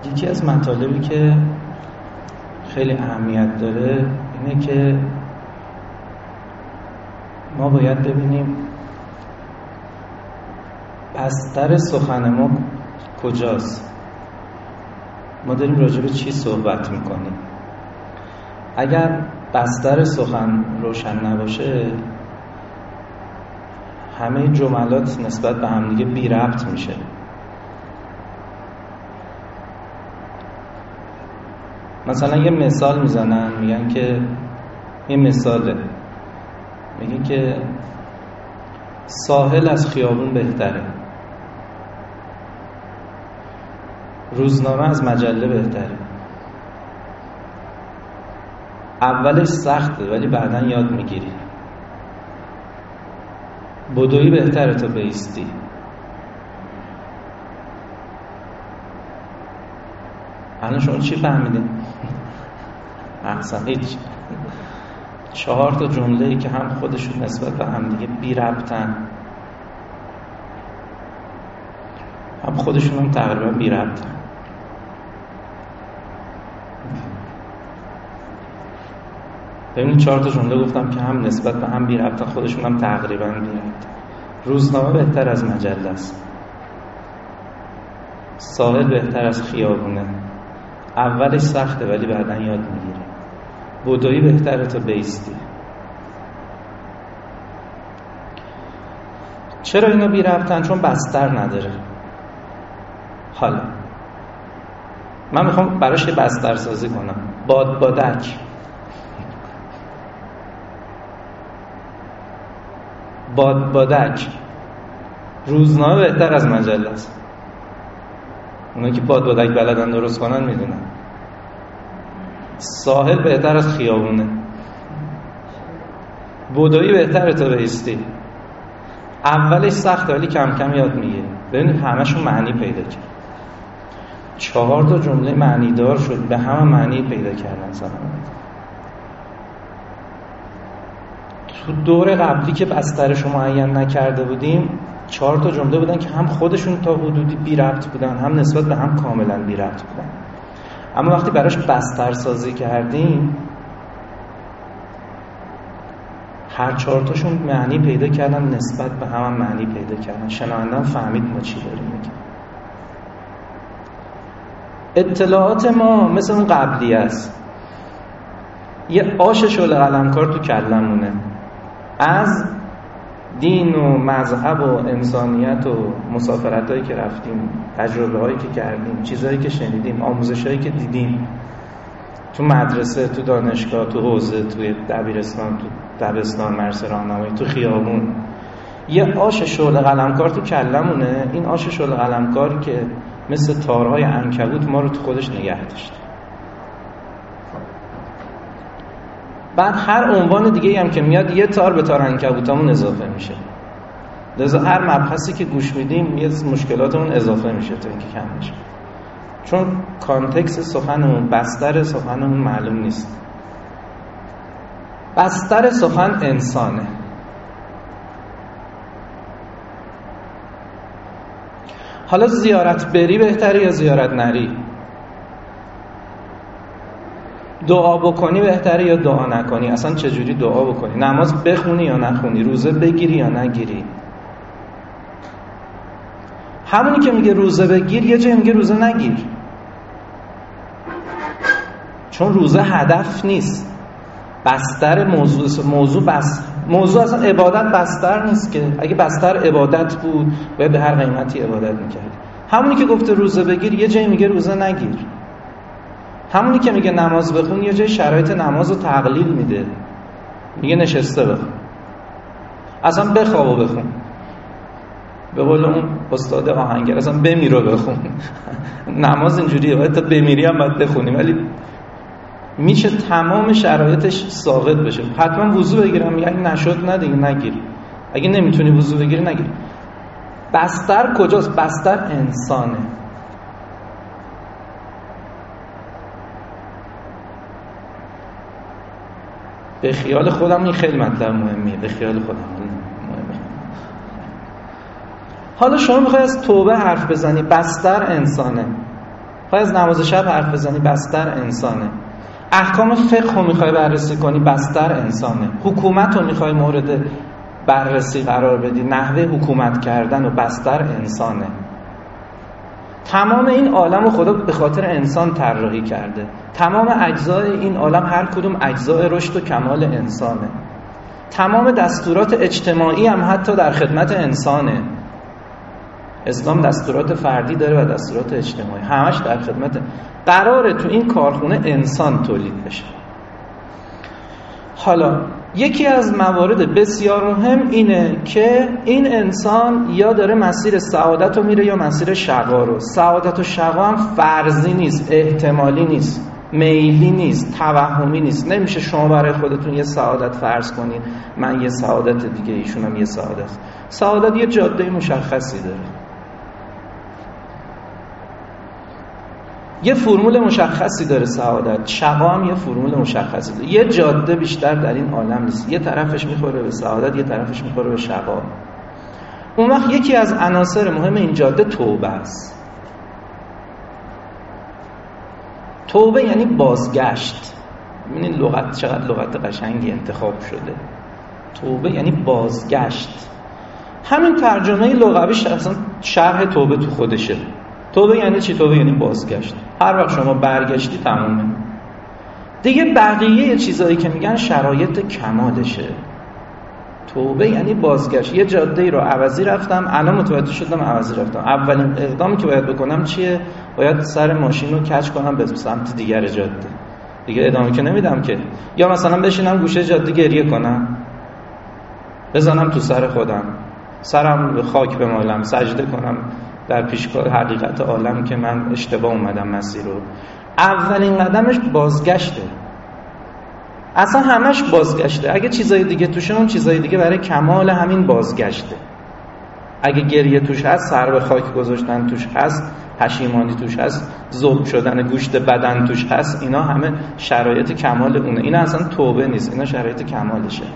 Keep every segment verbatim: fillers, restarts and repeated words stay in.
یکی از مطالبی که خیلی اهمیت داره اینه که ما باید ببینیم بستر سخن ما کجاست، ما داریم راجع به چی صحبت میکنیم. اگر بستر سخن روشن نباشه همه جملات نسبت به هم دیگه بی ربط میشه. مثلا یه مثال میزنن، میگن که یه مثاله، میگن که ساحل از خیابون بهتره، روزنامه از مجله بهتره. اولش سخته ولی بعداً یاد میگیری. بدویی بهتره تا بایستی. الان شما چی فهمیدین؟ احسن هیچ. چهار تا جمله‌ای که هم خودشون نسبت به هم دیگه بی ربطن، هم خودشون هم تقریبا بی ربطن. ببینید چهار تا جمله گفتم که هم نسبت به هم بی ربطن، خودشون هم تقریبا بی ربطن. روزنامه بهتر از مجله است، ساحل بهتر از خیابونه، اولش سخته ولی بعداً یاد میگیری. بدویی بهتره تا بایستی. چرا اینا بی ربطن؟ چون بستر نداره. حالا من میخوام براش یه بستر سازی کنم. باد بادک، باد بادک. روزنامه بهتر از مجله است. اونایی که باد بادک بلدن درست کنن میدونن. ساحل بهتر از خیابونه، بدویی بهتره تا بایستی. اولش سخته ولی کم کم یاد میگیری. ببینید همشون معنی پیدا کرد. چهار تا جمله معنی دار شد، به همه معنی پیدا کردن زمان. تو دور قبلی که بسترشو معین نکرده بودیم، چهار تا جمله بودن که هم خودشون تا حدودی بی ربط بودن، هم نسبت به هم کاملا بی ربط بودن. اما وقتی براش بستر سازی کردیم، هر چهار تاشون معنی پیدا کردن، نسبت به هم, هم معنی پیدا کردن. شنونده هم فهمید ما چی داریم میگیم. اطلاعات ما مثل اون قبلی است. یه آش شعله قلمکار تو کلمونه، از دین و مذهب و انسانیت و مسافرتایی که رفتیم، تجربه هایی که کردیم، چیزهایی که شنیدیم، آموزش هایی که دیدیم تو مدرسه، تو دانشگاه، تو حوزه، توی دبیرستان، تو دبستان، مرز راهنمایی، تو خیابون. یه آش شعله قلمکار تو کلمونه. این آش شعله قلمکاری که مثل تارهای عنکبوت ما رو تو خودش نگه داشته. بعد هر عنوان دیگه هم که میاد یه تار به تار عنکبوتامون اضافه میشه. لذا هر مبحثی که گوش میدیم یه مشکلاتمون اضافه میشه تا اینکه کم میشه، چون کانتکست سخنمون، بستر سخنمون معلوم نیست. بستر سخن انسانه. حالا زیارت بری بهتره یا زیارت نری؟ دعا بکنی بهتره یا دعا نکنی؟ اصلا چجوری دعا بکنی؟ نماز بخونی یا نخونی؟ روزه بگیری یا نگیری؟ همونی که میگه روزه بگیر یه جایی میگه روزه نگیر، چون روزه هدف نیست، بستر موضوع. موضوع بس موضوع اصلا عبادت بستر نیست که. اگه بستر عبادت بود باید به هر قیمتی عبادت میکردی. همونی که گفته روزه بگیر یه جایی میگه روزه نگیر. همونی که میگه نماز بخون یه جای شرایط نماز رو تقلیل میده، میگه نشسته بخون، اصلا بخواب و بخون. به قول اون استاد آهنگر اصلا بمیر و بخون. نماز اینجوریه، باید تا بمیری هم باید بخونی، ولی میشه تمام شرایطش ساقط بشه. حتما وضو بگیرم، میگه اگه نشد نه دیگه نگیر، اگه نمیتونی وضو بگیری نگیر. بستر کجاست؟ بستر انسانه. به خیال خودم این خیلی مطلب مهمیه، به خیال خودم مهمه. حالا شما میخوای از توبه حرف بزنی، بستر انسانه. خواهی از نماز شب حرف بزنی، بستر انسانه. احکام فقه رو میخوای بررسی کنی، بستر انسانه. حکومت رو میخوای مورد بررسی قرار بدی، نحوه حکومت کردن و بستر انسانه. تمام این عالم رو خدا به خاطر انسان طراحی کرده. تمام اجزای این عالم هر کدوم اجزای رشد و کمال انسانه. تمام دستورات اجتماعی هم حتی در خدمت انسانه. اسلام دستورات فردی داره و دستورات اجتماعی، همش در خدمت. قراره تو این کارخونه انسان تولید بشه. حالا یکی از موارد بسیار مهم اینه که این انسان یا داره مسیر سعادت رو میره یا مسیر شقا رو. سعادت و شقا هم فرضی نیست، احتمالی نیست، میلی نیست، توهمی نیست. نمیشه شما برای خودتون یه سعادت فرض کنید، من یه سعادت دیگه، ایشون هم یه سعادت. سعادت یه جاده مشخصی داره، یه فرمول مشخصی داره سعادت. شقا هم یه فرمول مشخصی داره. یه جاده بیشتر در این عالم نیست، یه طرفش میخوره به سعادت، یه طرفش میخوره به شقا. اون وقت یکی از عناصر مهم این جاده توبه است. توبه یعنی بازگشت. ببینید لغت چقدر لغت قشنگی انتخاب شده. توبه یعنی بازگشت. همین ترجمه لغویش اصلا شرح توبه تو خودشه. توبه یعنی چی؟ توبه یعنی بازگشت. هر وقت شما برگشتی تمومه دیگه. بقیه چیزایی که میگن شرایط کمالشه. توبه یعنی بازگشت. یه جاده رو عوضی رفتم، الان متوجه شدم عوضی رفتم. اولین اقدامی که باید بکنم چیه؟ باید سر ماشین رو کج کنم به سمت دیگر جاده. دیگه ادامه که نمیدم که. یا مثلا بشینم گوشه جاده گریه کنم، بزنم تو سر خودم، سرم به خاک بمالم، سجده کنم در پیشگاه حقیقت عالم که من اشتباه اومدم مسیر رو. اولین قدمش بازگشته. اصلا همش بازگشته. اگه چیزای دیگه توشه، اون چیزای دیگه برای کمال همین بازگشته. اگه گریه توش هست، سر به خاک گذاشتن توش هست، پشیمانی توش هست، ذوب شدن گوشت بدن توش هست، اینا همه شرایط کمال اونه. اینا اصلا توبه نیست، اینا شرایط کمالشه.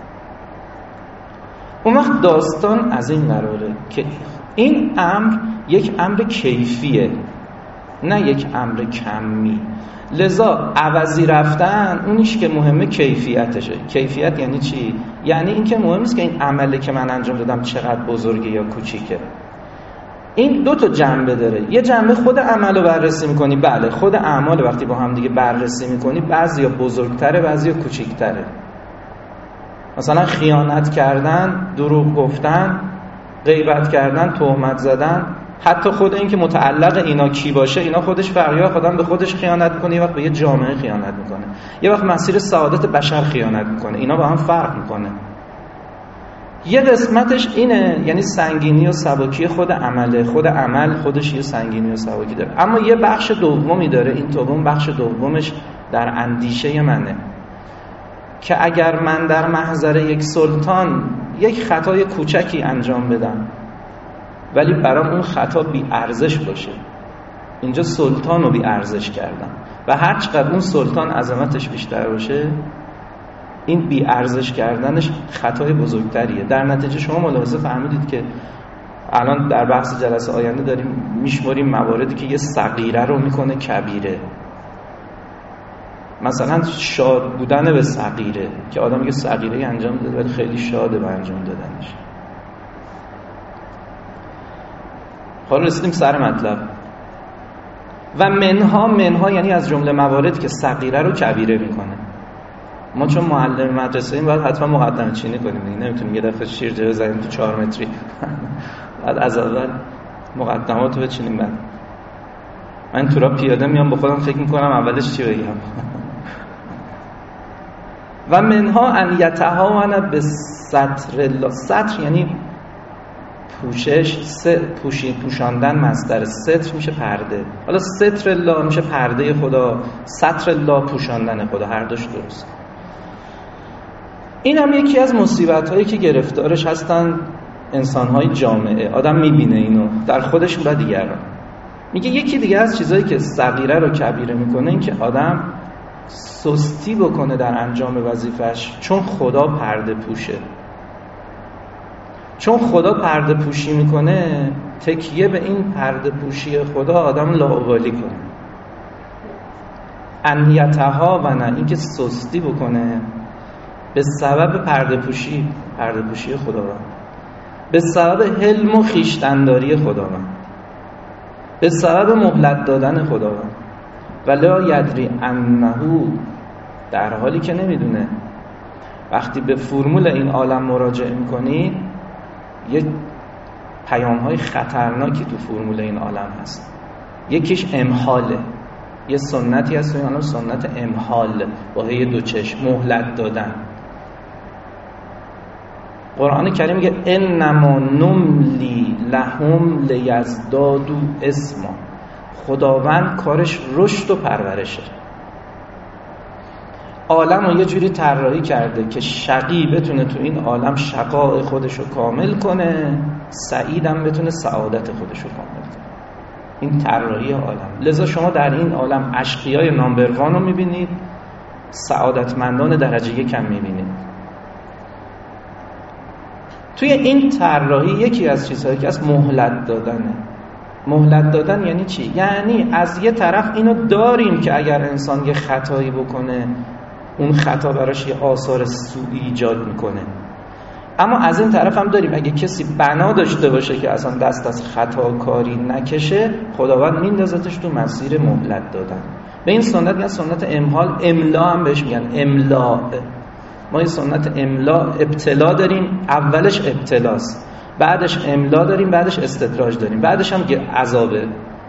اون وقت داستان از این قراره که این امر یک امر کیفیه، نه یک امر کمی. لذا عوضی رفتن اونیش که مهمه کیفیتشه. کیفیت یعنی چی؟ یعنی این که مهم نیست که این عملی که من انجام دادم چقدر بزرگه یا کوچیکه. این دو تا جنبه داره. یه جنبه خود عمل رو بررسی میکنی، بله خود اعمال وقتی با هم دیگه بررسی میکنی بعضیا بزرگتره بعضیا کوچیکتره. مثلا خیانت کردن، دروغ گفتن، غیبت کردن، تهمت زدن، حتی خود این که متعلق اینا کی باشه، اینا خودش فرقیه. خودم به خودش خیانت میکنه، یه وقت به یه جامعه خیانت میکنه، یه وقت مسیر سعادت بشر خیانت میکنه. اینا با هم فرق میکنه. یه قسمتش اینه، یعنی سنگینی و سبکی خود عمله. خود عمل خودش یه سنگینی و سبکی داره. اما یه بخش دومی داره. این دوم بخش دومش در اندیشه منه که اگر من در محضر یک سلطان یک خطای کوچکی انجام بدم ولی برام اون خطا بی ارزش باشه، اینجا سلطان رو بی ارزش کردم و هر چقدر اون سلطان عظمتش بیشتر باشه، این بی ارزش کردنش خطای بزرگتریه. در نتیجه شما ملاحظه فهمیدید که الان در بحث جلسه آینده داریم میشماریم مواردی که یه صغیره رو میکنه کبیره. مثلا شاد بودن به صغیره، که آدم یه صغیره انجام داده ولی خیلی شاده به انجام دادنش. حالا رسیدیم سر مطلب. و منها منها یعنی از جمله مواردی که صغیره رو کبیره میکنه. ما چون معلم مدرسه ایم باید حتما مقدمه چینی کنیم دیگه. نمیتونیم یه دفعه شیر جلو بزنیم تو چهار متری. بعد از اول مقدمات رو بچینیم. بعد من تو را پیاده میام با خودم فکر میکنم اولش چی بگم. و منها ان یتهاون به ستر الله. ستر یعنی پوشش، پوشی پوشاندن. مصدر ستر میشه پرده. حالا ستر الله میشه پرده خدا، ستر الله پوشاندن خدا، هر دوش درست. این هم یکی از مصیبت هایی که گرفتارش هستن انسان های جامعه. آدم میبینه اینو در خودش و دیگران. میگه یکی دیگه از چیزایی که صغیره رو کبیره میکنه این که آدم سستی بکنه در انجام وظیفش چون خدا پرده پوشه. چون خدا پرده پوشی میکنه، تکیه به این پرده پوشی خدا آدم لاابالی کنه، انیتها و نه اینکه سستی بکنه به سبب پرده پوشی پرده پوشی خداوند، به سبب حلم و خویشتن‌داری خداوند، به سبب مهلت دادن خداوند. ولا یدری انه، در حالی که نمیدونه. وقتی به فرمول این عالم مراجعه میکنی یه پیام‌های خطرناکی تو فرمول این عالم هست. یکیش امحاله، یه سنتی هست تو این عالم، سنت امحال با هی دو چشم، مهلت دادن. قرآن کریم میگه انما نملی لهم لیزدادوا اسما. خداوند کارش رشد و پرورشه. عالم رو یه جوری طراحی کرده که شقی بتونه تو این عالم شقاء خودش رو کامل کنه، سعیدم بتونه سعادت خودش رو کامل کنه. این طراحی عالم. لذا شما در این عالم اشقیای نامبر وان رو میبینید، سعادتمندان درجه یک هم میبینید. توی این طراحی یکی از چیزهایی که از مهلت دادنه. مهلت دادن یعنی چی؟ یعنی از یه طرف اینو داریم که اگر انسان یه خطایی بکنه اون خطا براش یه آثار سوئی ایجاد میکنه، اما از این طرف هم داریم اگه کسی بنا داشته باشه که اصلا دست از خطا کاری نکشه، خداوند میندازتش تو مسیر مهلت دادن. به این سنت میگن سنت امحال، املا هم بهش میگن املا. ما این سنت املا ابتلا داریم، اولش ابتلاست، بعدش املا داریم، بعدش استدراج داریم، بعدش هم عذابه.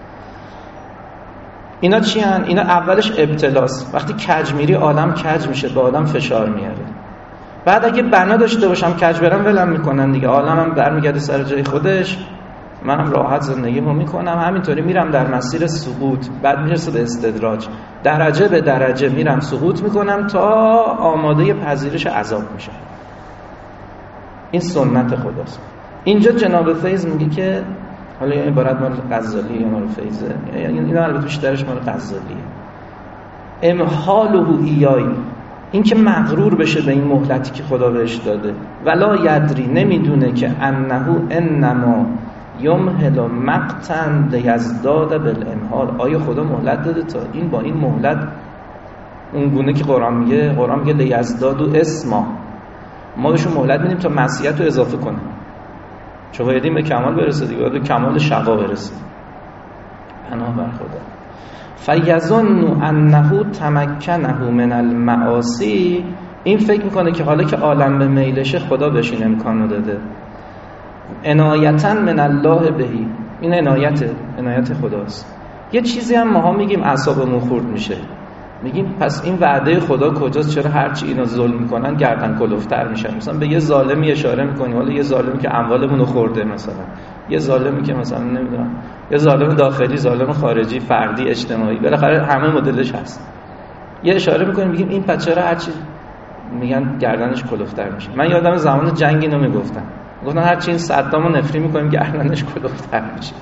اینا چی هن؟ اینا اولش ابتلاست. وقتی کج میری عالم کج میشه، به آدم فشار میاره. بعد اگه بنا داشته باشم کج برم ولم میکنن دیگه، عالمم برمیگرده سر جای خودش، منم راحت زندگیمو میکنم، همینطوری میرم در مسیر سقوط. بعد میرسه به استدراج، درجه به درجه میرم سقوط میکنم تا آماده پذیرش عذاب میشم. این سنت خداست. اینجا جناب فیض میگه که حالا این عبارت مال غزالی یا مال فیضه، یعنی اینا البته بیشترش مال غزالیه. امحاله ایای، این که مغرور بشه به این مهلتی که خدا بهش داده. ولا یدری، نمیدونه که انه انما یمهل مقتا لیزداد بالامحال. آیا خدا مهلت داده تا این با این مهلت اون گونه که قرآن میگه، قرآن میگه لیزدادوا اسما، ما بهشون مهلت میدیم تا معصیت رو اضافه کنه، چون باید به کمال برسه دیگه، باید به کمال شقا برسه. بنابر خدا فیظن انه تمکنه من المعاصی، این فکر میکنه که حالا که عالم به میلشه خدا بهش این امکانو داده. عنایتا من الله بهی، این عنایت عنایت خداست. یه چیزی هم ماها میگیم اعصابمون خورد میشه، میگیم پس این وعده خدا کجاست؟ چرا هرچی اینا ظلم میکنن گردن کلفتر میشن؟ مثلا به یه ظالمی اشاره میکنی، حالا یه ظالمی که اموالمون رو خورده، مثلا یه ظالمی که مثلا نمیدونم، یه ظالم داخلی، ظالم خارجی، فردی، اجتماعی، بالاخره همه مدلش هست. یه اشاره میکنیم میگیم این پس چرا هرچی میگن گردنش کلفتر میشه. من یادم زمان جنگ اینو میگفتن، گفتن هرچی این صدامو نفری میکنیم گردنش کلفتر میشه.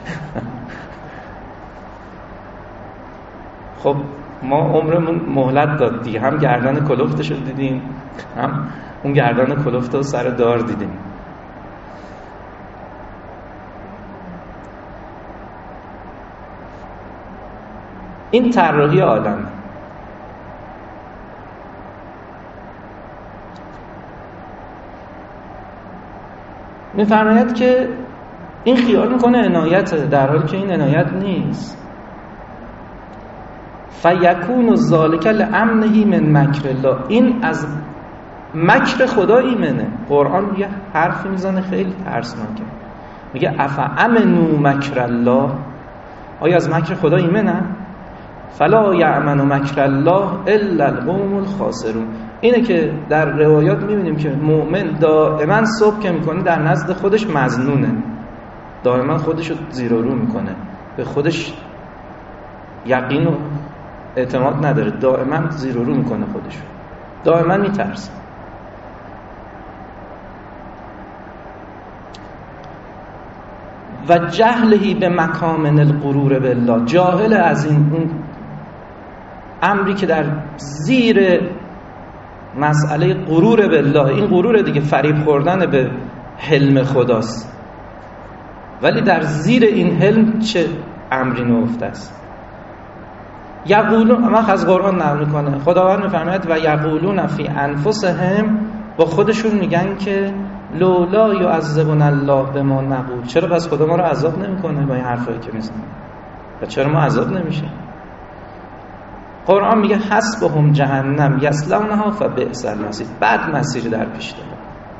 خب ما عمرمون مهلت داد دیگه، هم گردن کلفتشو دیدیم، هم اون گردن کلفت رو سر دار دیدیم. این طراحی عالم. می‌فرماید که این خیال میکنه عنایت، در حالی که این عنایت نیست. فیکون ذالک لامنه من مکر الله، این از مکر خدا ایمنه. قرآن یه حرفی میزنه خیلی ترسناکه، میگه افامنوا مکر الله، آیا از مکر خدا ایمنن؟ فلا یأمن مکر الله الا القوم الخاسرون. اینه که در روایات میبینیم که مؤمن دائما صبح که میکنه در نزد خودش مظنونه، دائما خودشو زیر و رو میکنه، به خودش یقین و اعتماد نداره، دائما زیر و رو میکنه خودشو، دائما میترسه. و جهلهی به مکامن الغرور بالله، جاهل از این اون امری که در زیر مسئله غرور بالله، این غرور دیگه فریب خوردن به حلم خداست، ولی در زیر این حلم چه امری نهفته است. یقولون، ما از قرآن نقل کنه خداوند میفرماید و یقولون فی انفسهم، با خودشون میگن که لولا یعذبنا الله بما نقول، چرا پس خدا ما رو عذاب نمیکنه با این حرفایی که میزنه و چرا ما عذاب نمیشیم؟ قرآن میگه حسبهم جهنم یصلونها فبئس المصیر، بد مسیر در پیش داره.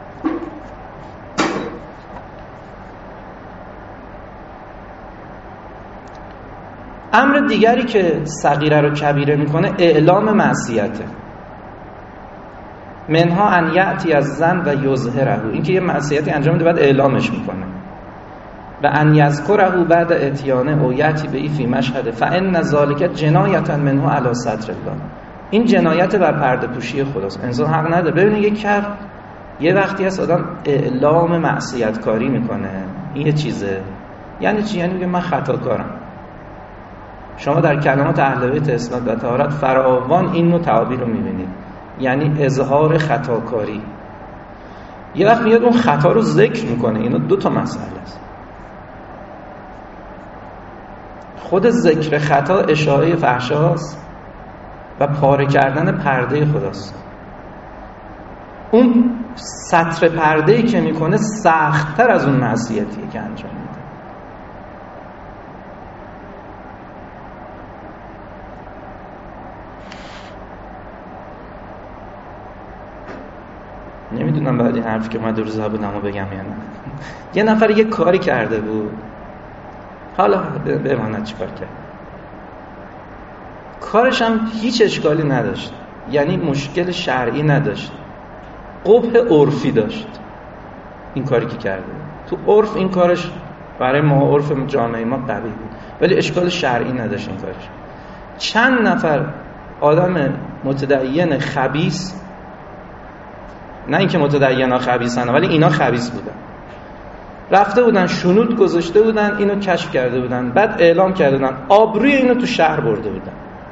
امر دیگری که صغیره رو کبیره میکنه اعلام معصیته. منها ان یأتی از زن و یظهره، این که یه معصیتی انجام میده بعد اعلامش میکنه. و ان یذکره بعد اتیانه او یأتی به فی مشهد فان ذلک جنایتا منه علی ستر الله، این جنایت بر پرده پوشی خداست. انسان حق نداره. ببینید یک کار یه وقتی هست آدم اعلام معصیت کاری میکنه، این یه چیزه. یعنی چی؟ یعنی میگه من خطاکارم. شما در کلمات اهل بیت اسناد و طهارت فراوان این نوع تعابیر رو میبینید، یعنی اظهار خطاکاری. یه وقت میاد اون خطا رو ذکر میکنه. اینا دو تا مسئله است. خود ذکر خطا اشاعه فحشاست و پاره کردن پرده خداست. اون ستر پرده‌ای که میکنه سخت‌تر از اون معصیتیه که انجام میده. نمیدونم بعد این حرفی که اومده رو زبونمو بگم یا نه. یه نفر یه کاری کرده بود، حالا بماند چی کار کرد. کارش هم هیچ اشکالی نداشت، یعنی مشکل شرعی نداشت، قبح عرفی داشت این کاری که کرده. تو عرف این کارش برای ما، عرف جامعه ما قوی بود، ولی اشکال شرعی نداشت این کارش. چند نفر آدم متدین خبیث، نه اینکه متدینا خبیثن ولی اینا خبیث بودن، رفته بودن شنود گذاشته بودن، اینو کشف کرده بودن، بعد اعلام کرده بودن، آبروی اینو تو شهر برده بودن.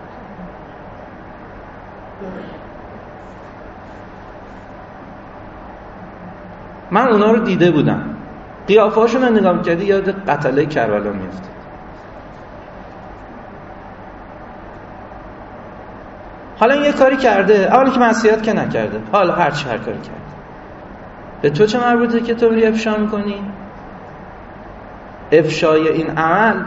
من اونا رو دیده بودم، قیافه هاشون رو نگاه می‌کردی یاد قتله کربلا میفته. حالا این یه کاری کرده، اولی که معصیت که نکرده، حالا هر چی هر کاری کرده، به تو چه مربوطه که تو بری افشا میکنی؟ افشای این عمل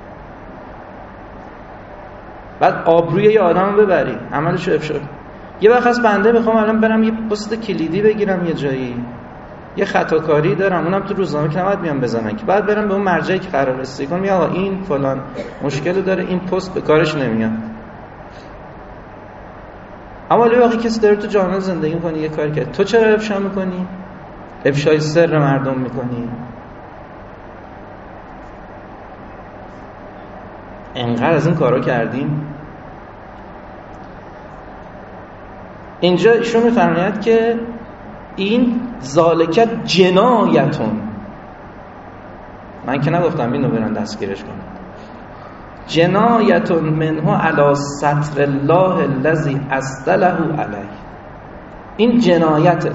بعد آبروی یه آدم رو ببری، عملشو افشا. یه وقت از بنده بخوام الان برم یه پست کلیدی بگیرم یه جایی، یه خطاکاری دارم، اونم تو روزنامه که نباید بیام بزنن، که بعد برم به اون مرجعی که قرار رسیدگی کنم، یا این فلان مشکل داره، این پست به کارش نمیاد. اما ولی وقتی کسی داره تو جامعه زندگی میکنی یه کاری کرد، تو چرا افشا میکنی؟ افشای سر مردم میکنی. انقدر از این کارا کردیم. اینجا ایشون میفرماید که این ذالک جنایتون، من که نگفتم اینو برن دستگیرش کنن، جنایتون منه علی ستر الله الذی اسدله علیه، این جنایته.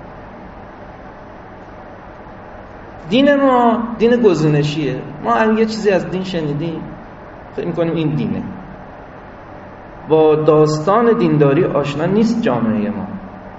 دین ما دین گزینشیه. ما اگه یه چیزی از دین شنیدیم فکر می‌کنیم این دینه. با داستان دینداری آشنا نیست جامعه ما.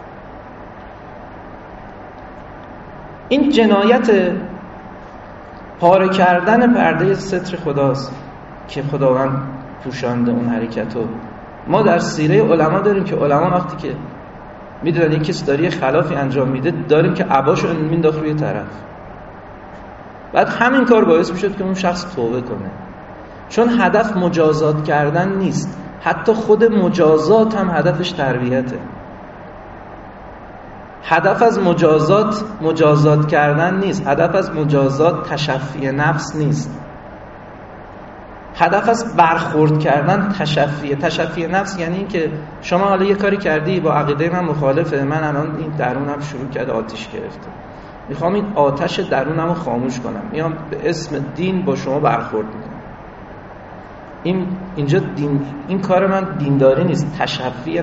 این جنایت پاره کردن پرده ستر خداست که خداوند پوشانده اون حرکتو. ما در سیره علما داریم که علما وقتی که میدونن یک کسی داره خلافی انجام میده، داریم که عباشو مینداخت روی طرف، بعد همین کار باعث میشد که اون شخص توبه کنه. چون هدف مجازات کردن نیست، حتی خود مجازات هم هدفش تربیته. هدف از مجازات مجازات کردن نیست، هدف از مجازات تشفی نفس نیست، هدف از برخورد کردن تشفی تشفی نفس. یعنی این که شما حالا یه کاری کردی با عقیده من مخالفه، من الان این درونم شروع کرده آتش گرفته، میخوام این آتش درونم رو خاموش کنم، میام به اسم دین با شما برخورد میکنم. این اینجا دین، این کار من دینداری نیست، تشفی نفسه، میخوام خودم رو شفا بدم.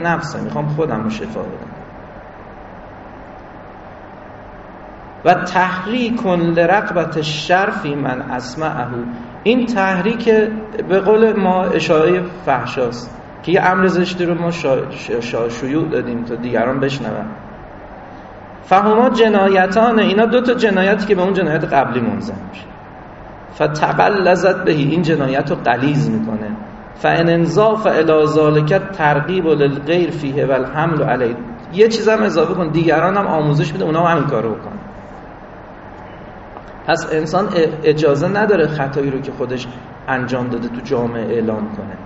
و تحریک لرغبت الشرف من اسمعه. این تحریک به قول ما اشاره فحشاست که یه امر زشتی رو ما شا... شا... شیوع دادیم تا دیگران بشنون. فهما جنایتان، اینا دو تا جنایتی که به اون جنایت قبلی منضم میشه. فتغلظت به، این جنایت رو غلیظ میکنه. فان انضاف الی ذلک ترغیب للغیر فیه والحمل علیه، یه چیز هم اضافه کن، دیگران هم آموزش بده اونا هم همین کارو بکنن. پس انسان اجازه نداره خطایی رو که خودش انجام داده تو جامعه اعلام کنه.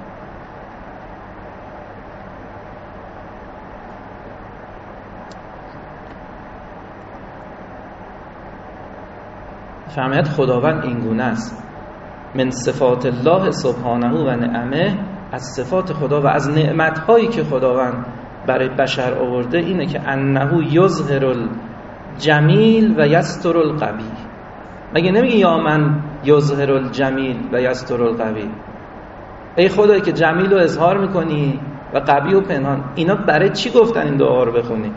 فهمیت خداوند این گونه است. من صفات الله سبحانه و نعمه، از صفات خدا و از نعمت‌هایی که خداوند برای بشر آورده اینه که انه یظهر الجمیل و یستر القبیح. مگه نمیگه یا من یظهر الجمیل و یستر القبیح؟ ای خدایی که جمیل رو اظهار میکنی و قبیح رو پنهان. اینا برای چی گفتن این دعا رو بخونی؟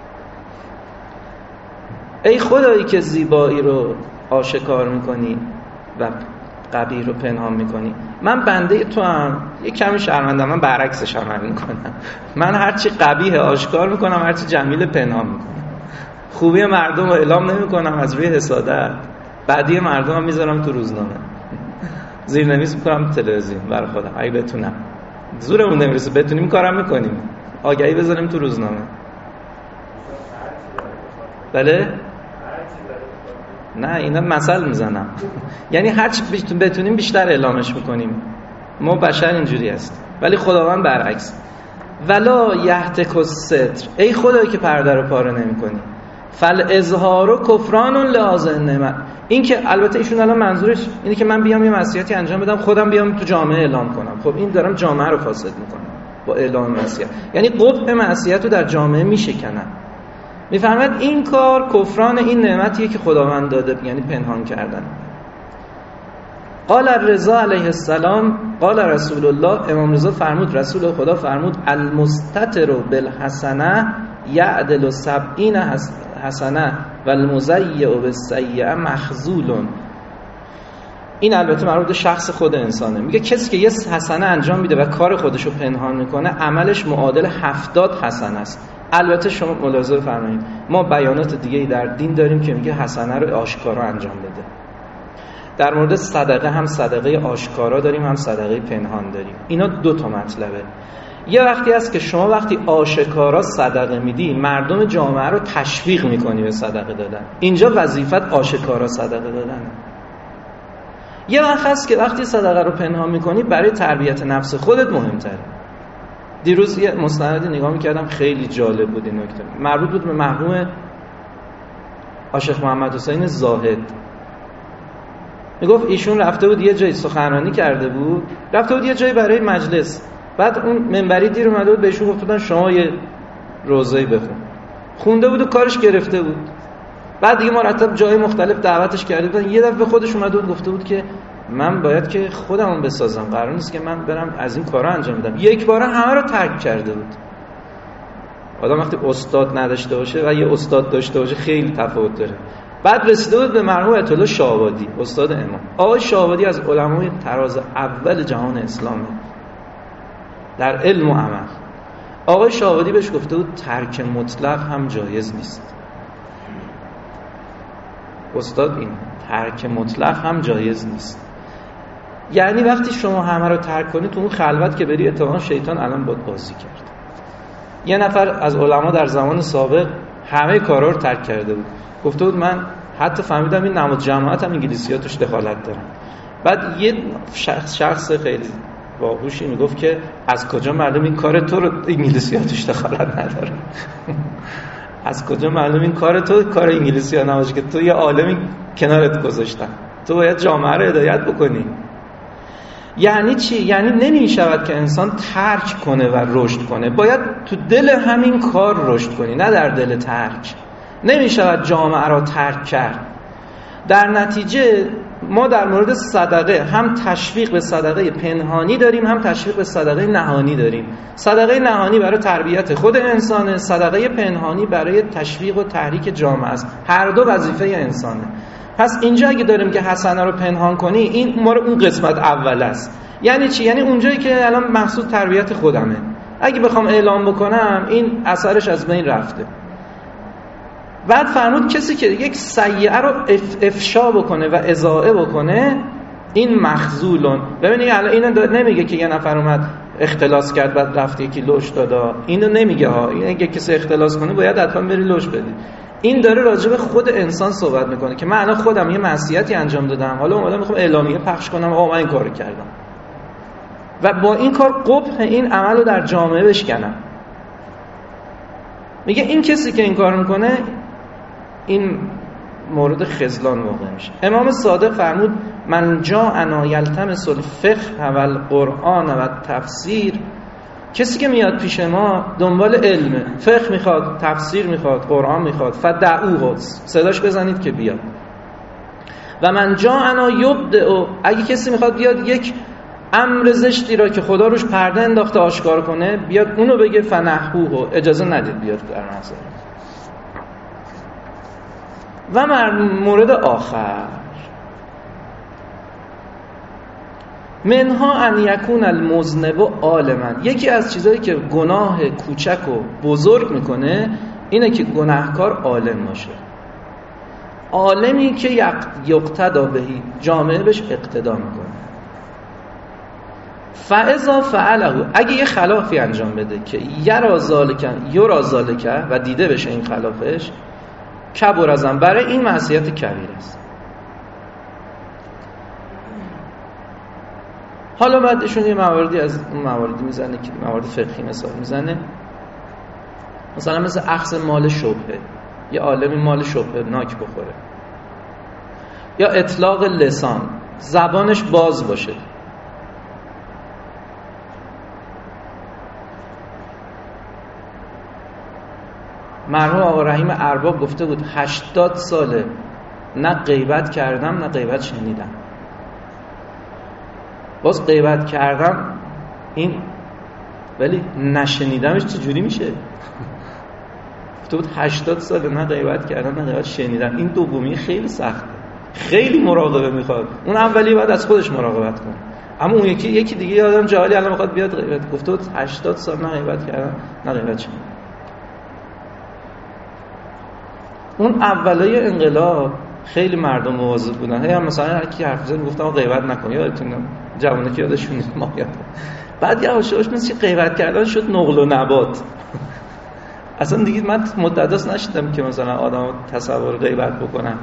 ای خدایی که زیبایی رو آشکار میکنی و قبیح رو پنهان میکنی. من بنده تو هم یک کمی شرمندم، من برعکسش عمل میکنم. من هرچی قبیح آشکار میکنم، هرچی جمیل پنهان میکنم. خوبی مردم رو اعلام نمیکنم از روی حسادت، بدی مردم هم میذارم تو روزنامه، زیرنویس میکنم تلویزیون برای خودم اگه بتونم. زورمون نمیرسه، بتونیم کارم میکنیم، آگهی بذاریم تو روزنامه. بله؟ نه اینا مثل میزنم. یعنی هرچی بتونیم بیشتر اعلامش میکنیم. ما بشر اینجوری هست، ولی خداوند برعکس. ولا یهتک الستر، ای خدایی که پرده رو پاره نمیکنی. فل اظهار کفران لهذا النعمت، این که البته ایشون الان منظورش اینه که من بیام یه معصیتی انجام بدم، خودم بیام تو جامعه اعلام کنم. خب این دارم جامعه رو فاسد میکنم با اعلام معصیت، یعنی قبح معصیت رو در جامعه میشکنم. میفهمید این کار کفران این نعمتیه که خداوند داده، یعنی پنهان کردن. قال الرضا علیه السلام قال رسول الله، امام رضا فرمود، رسول خدا فرمود المستتر بالحسنه یعدل سبعین حسنه و المضیع بالسیئه مخذول. این البته مربوط به شخص خود انسانه. میگه کسی که یه حسنه انجام میده و کار خودش رو پنهان میکنه، عملش معادل هفتاد حسنه است. البته شما ملاحظه فرمایید ما بیانات دیگه‌ای در دین داریم که میگه حسنه رو آشکارا انجام بده. در مورد صدقه هم صدقه آشکارا داریم، هم صدقه پنهان داریم. اینا دو تا مطلبه. یه وقتی هست که شما وقتی آشکارا صدقه میدی، مردم جامعه رو تشویق میکنی به صدقه دادن، اینجا وظیفت آشکارا صدقه دادن. یه وقت هست که وقتی صدقه رو پنهان میکنی برای تربیت نفس خودت مهمتره. دیروز یه مستندی نگاه میکردم خیلی جالب بود این نکته، مربوط بود به مرحوم آشیخ محمد حسین زاهد. میگفت ایشون رفته بود یه جایی سخنرانی کرده بود، رفته بود یه جایی برای مجلس، بعد اون منبری دیر اومده بود بهشون گفتن شما یه روزه‌ای بخون. خونده بود و کارش گرفته بود. بعد دیگه مرتب جای مختلف دعوتش کرده بودن. یه دفعه خودش اومده بود گفته بود که من باید که خودمون بسازم، قرار نیست که من برم از این کارا انجام بدم. یک بار همه رو ترک کرده بود. آدم وقتی استاد نداشته باشه و یه استاد داشته باشه خیلی تفاوت داره. بعد رسیده بود به مرحوم آیت الله شاه‌آبادی، استاد امام. آقای شاه‌آبادی از علمای طراز اول جهان اسلامه در علم و عمل. آقای شاه‌آبادی بهش گفته بود ترک مطلق هم جایز نیست. استاد این ترک مطلق هم جایز نیست. یعنی وقتی شما همه رو ترک کنی تو اون خلوت که بری، اتفاقا شیطان الان باید بازی کرد. یه نفر از علما در زمان سابق همه کارا رو ترک کرده بود، گفته بود من حتی فهمیدم این نماز جماعت هم انگلیسی‌ها توش دخالت دارن. بعد یه شخص شخص خیلی باهوشی میگفت که از کجا معلوم این کار تو رو انگلیسی‌ها توش دخالت ندارن؟ از کجا معلوم این کار تو کار انگلیسی‌ها نباشه که تو یه عالمی کنارت گذاشتن، تو باید جامعه رو هدایت بکنی. یعنی چی؟ یعنی نمی‌شود که انسان ترک کنه و رشد کنه، باید تو دل همین کار رشد کنی، نه در دل ترک. نمی‌شود جامعه را ترک کرد. در نتیجه ما در مورد صدقه هم تشویق به صدقه پنهانی داریم، هم تشویق به صدقه نهانی داریم. صدقه نهانی برای تربیت خود انسانه، صدقه پنهانی برای تشویق و تحریک جامعه است. هر دو وظیفه انسانه. پس اینجا اگه داریم که حسنه رو پنهان کنی، این ما رو اون قسمت اول است. یعنی چی؟ یعنی اونجایی که الان مقصود تربیت خودمه، اگه بخوام اعلام بکنم این اثرش از بین رفته. بعد فرمود کسی که یک سیئه رو افشا بکنه و اضاعه بکنه این مخذولون. ببینید الان اینو نمیگه که یه نفر اومد اختلاس کرد بعد رفت یکی لوش دادا، اینو نمیگه ها. این اگه کسی اختلاس کنه باید حتما بری لوش بدی. این داره راجع به خود انسان صحبت میکنه که من الان خودم یه معصیتی انجام دادم، حالا اومدم میخوام اعلامیه پخش کنم آقا من این کارو کردم و با این کار قبح این عمل رو در جامعه بشکنم. میگه این کسی که این کار میکنه این مورد خذلان واقع میشه. امام صادق فرمود من جاءنا یلتمس الفقه و القرآن و التفسیر، کسی که میاد پیش ما دنبال علمه، فقه میخواد، تفسیر میخواد، قرآن میخواد، فدعوه، صداش بزنید که بیاد. و من جاءنا یبدع، اگه کسی میخواد بیاد یک امر زشتی را که خدا روش پرده انداخته آشکار کنه بیاد اونو بگه، فنحوه، اجازه ندید بیاد در نظر. و مورد آخر منها ان یکون المذنب عالما، یکی از چیزایی که گناه کوچک و بزرگ میکنه اینه که گناهکار عالم باشه. عالمی که یقتدا بهی، جامعه بهش اقتدا میکنه. فاذا فعله، اگه یه خلافی انجام بده که یرا ذالک یرا ذالک و دیده بشه این خلافش، کبر ازم، برای این معصیت کبیر است. حالا بعدشون یه مواردی از اون مواردی میزنه که موارد فقهی مثال میزنه، مثلا مثل اخذ مال شبهه، یه عالمی مال شبهه ناک بخوره، یا اطلاق لسان، زبانش باز باشه. مرحوم آقا رحیم ارباب گفته بود هشتاد ساله نه غیبت کردم نه غیبت شنیدم. باز غیبت کردم این، ولی نشنیدمش چجوری میشه؟ گفته بود هشتاد ساله نه غیبت کردم نه غیبت شنیدم. این دومی خیلی سخته، خیلی مراقبه میخواد. اون اولی باید از خودش مراقبت کنه، اما اون یکی یکی دیگه یادم جاهلی الان میخواد بیاد غیبت. گفته بود هشتاد سال نه غیبت کردم نه غیبت شنیدم. اون اولای انقلاب خیلی مردم مواظب بودن. هی هم مثلا هر کی حرف زد میگفتم غیبت نکن، یادتونه جوونا که یادشون نیست ما یاد. بعد یواش یواش مثل غیبت کردن شد نقل و نبات. اصلا دیگه من متعدس نشدم که مثلا آدم تصور غیبت بکنن.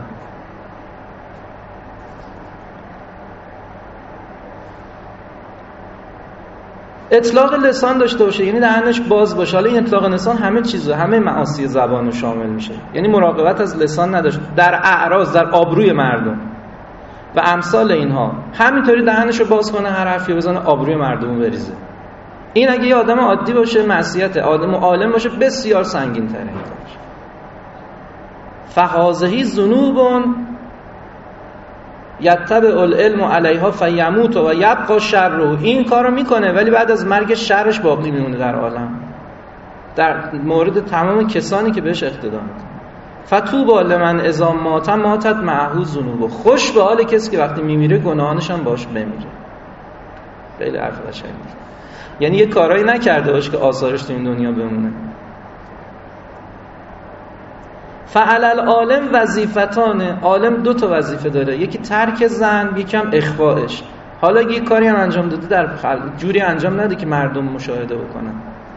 اطلاق لسان داشته باشه، یعنی دهنش باز باشه. حالا این اطلاق لسان همه چیزو، همه معاصی زبان رو شامل میشه. یعنی مراقبت از لسان نداشت در اعراض، در آبروی مردم و امثال اینها. همینطوری دهنشو باز کنه، هر حرفی بزنه آبروی مردم رو بریزه. این اگه یه آدم عادی باشه معصیته، آدم عالم باشه بسیار سنگین تره. فهذه ذنوب یتبع العلم علیها فیموت و یبقى شره. این کارو میکنه ولی بعد از مرگ شرش باقی میمونه در عالم، در مورد تمام کسانی که بهش اقتدا میکنه. فتوبى لمن اذا مات ماتت معه ذنوب. خوش به حال کسی که وقتی میمیره گناهانش هم باش بمیره. خیلی حرف قشنگه. یعنی یه کارایی نکرده باشه که آثارش تو این دنیا بمونه. فعل العالم وظیفتان، عالم دو تا وظیفه داره، یکی ترک ذنب، یکم اخفاءش. حالا یه کاری هم انجام داده در خلق جوری انجام نده که مردم مشاهده بکنن.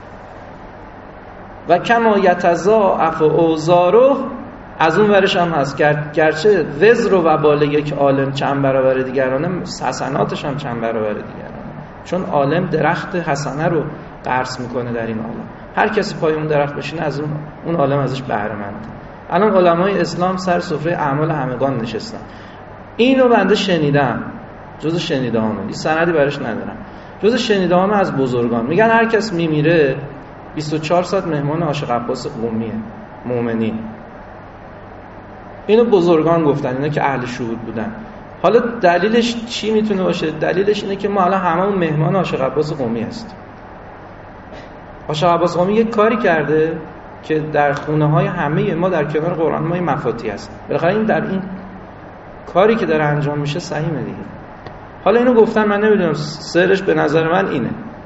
و کما یتضاعف اوزاره، از اون ورش هم هست، گرچه وزر و وبال یک عالم چند برابر دیگرانه، حسناتش هم چند برابر دیگرانه. چون عالم درخت حسنه رو غرس میکنه در این عالم. هر کسی پای اون درخت بشینه از اون اون عالم ازش بهره منده. الان علمای اسلام سر سفره اعمال همگان نشستن. اینو بنده شنیدم، جز شنیدهامه، این سندی برش ندارم، جز شنیدهامه از بزرگان. میگن هر کس میمیره بیست و چهار ساعت مهمان عاشق عباس قمیه، مؤمنین. اینو بزرگان گفتن، اینا که اهل شهود بودن. حالا دلیلش چی میتونه باشه؟ دلیلش اینه که ما الان هممون مهمان عاشق عباس قمی هستیم. عاشق عباس قمی یک کاری کرده که در خونه های همه ما در کنار قرآن ما این مفاتی هست. بالاخره این در این کاری که داره انجام میشه صحیحه دیگه. حالا اینو گفتن، من نمیدونم سرش به نظر من اینه.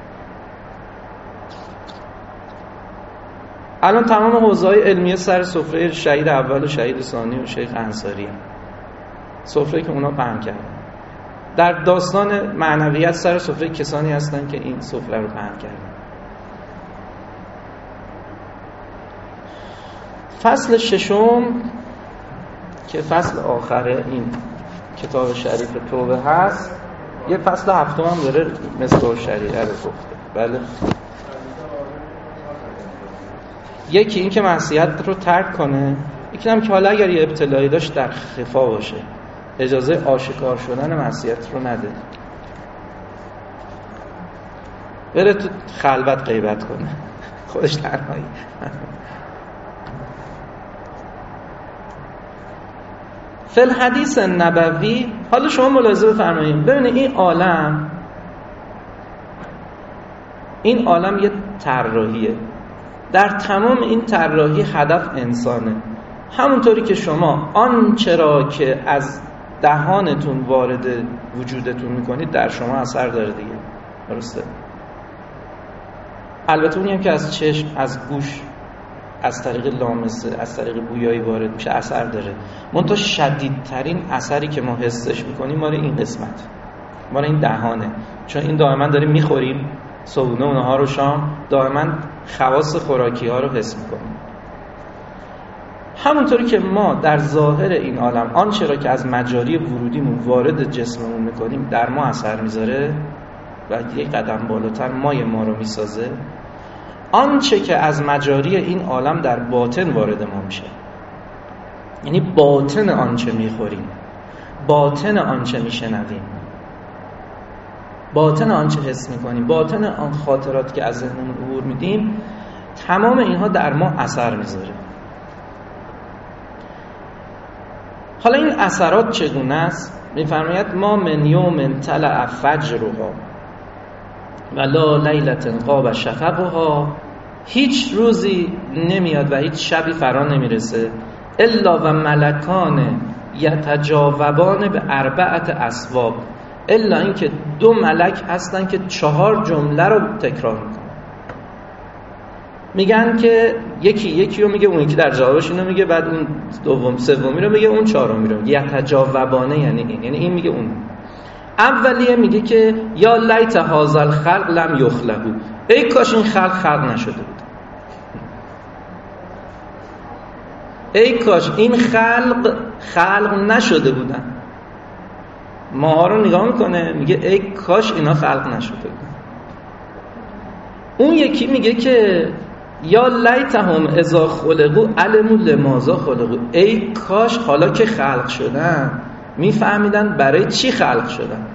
الان تمام حوزه‌های علمیه سر سفره شهید اول و شهید ثانی و شیخ انصاری، سفره که اونا پهن کردن. در داستان معنویت سر سفره کسانی هستن که این سفره رو پهن کردن. فصل ششم که فصل آخر این کتاب شریف توبه هست، یه فصل هفتم هم داره مصباح شریعه رو گفته. بله، یکی این که معصیت رو ترک کنه، یکی هم که حالا اگر یه ابتلایی داشت در خفا باشه، اجازه آشکار شدن معصیت رو نده، بره تو خلوت غیبت کنه، خودش تنهایی. فی الحدیث نبوی، حالا شما ملاحظه بفرمایید، ببینید این عالم این عالم یه طراحیه. در تمام این طراحی هدف انسانه. همونطوری که شما آنچه را که از دهانتون وارد وجودتون میکنید در شما اثر داره دیگه، درسته؟ البته اونی هم که از چشم، از گوش، از طریق لامسه، از طریق بویایی وارد میشه اثر داره. منتها شدیدترین اثری که ما حسش میکنیم مال این قسمت، مال این دهانه. چون این دائما داریم میخوریم، صبحونه و نهار و شام، دائما خواص خوراکی ها رو حس میکنیم. همونطوری که ما در ظاهر این عالم آنچه را که از مجاری ورودیمون وارد جسممون میکنیم در ما اثر میذاره و یک قدم بالاتر مای ما رو میسازه، آنچه که از مجاری این عالم در باطن وارد ما میشه، یعنی باطن آنچه میخوریم، باطن آنچه میشنویم، باطن آنچه حس میکنیم، باطن آن خاطرات که از ذهنمون عبور میدیم، تمام اینها در ما اثر میذاره. حالا این اثرات چگونه است؟ میفرماید ما من یوم طلع فجرها ولا لیلة غاب شفقها، هیچ روزی نمیاد و هیچ شبی فرا نمیرسه الا و ملکان یتجاوبان به اربعت اسباب، الا اینکه دو ملک هستن که چهار جمله رو تکرار میکنن. میگن که یکی یکی رو میگه، اون یکی در جوابش اینو میگه، بعد اون دوم سومی رو میگه، اون چهارمی رو میگه. یتجاوبانه یعنی این، یعنی این میگه اون. اولیه میگه که یا لیت هذا الخلق لم یخلقوا، ای کاش این خلق خلق نشده بود، ای کاش این خلق خلق نشده بودن. ماها رو نگاه میکنه میگه ای کاش اینا خلق نشده بودن. اون یکی میگه که یا لیتهم اذا خلقوا علموا لماذا خلقوا، ای کاش حالا که خلق شدن میفهمیدن برای چی خلق شدن.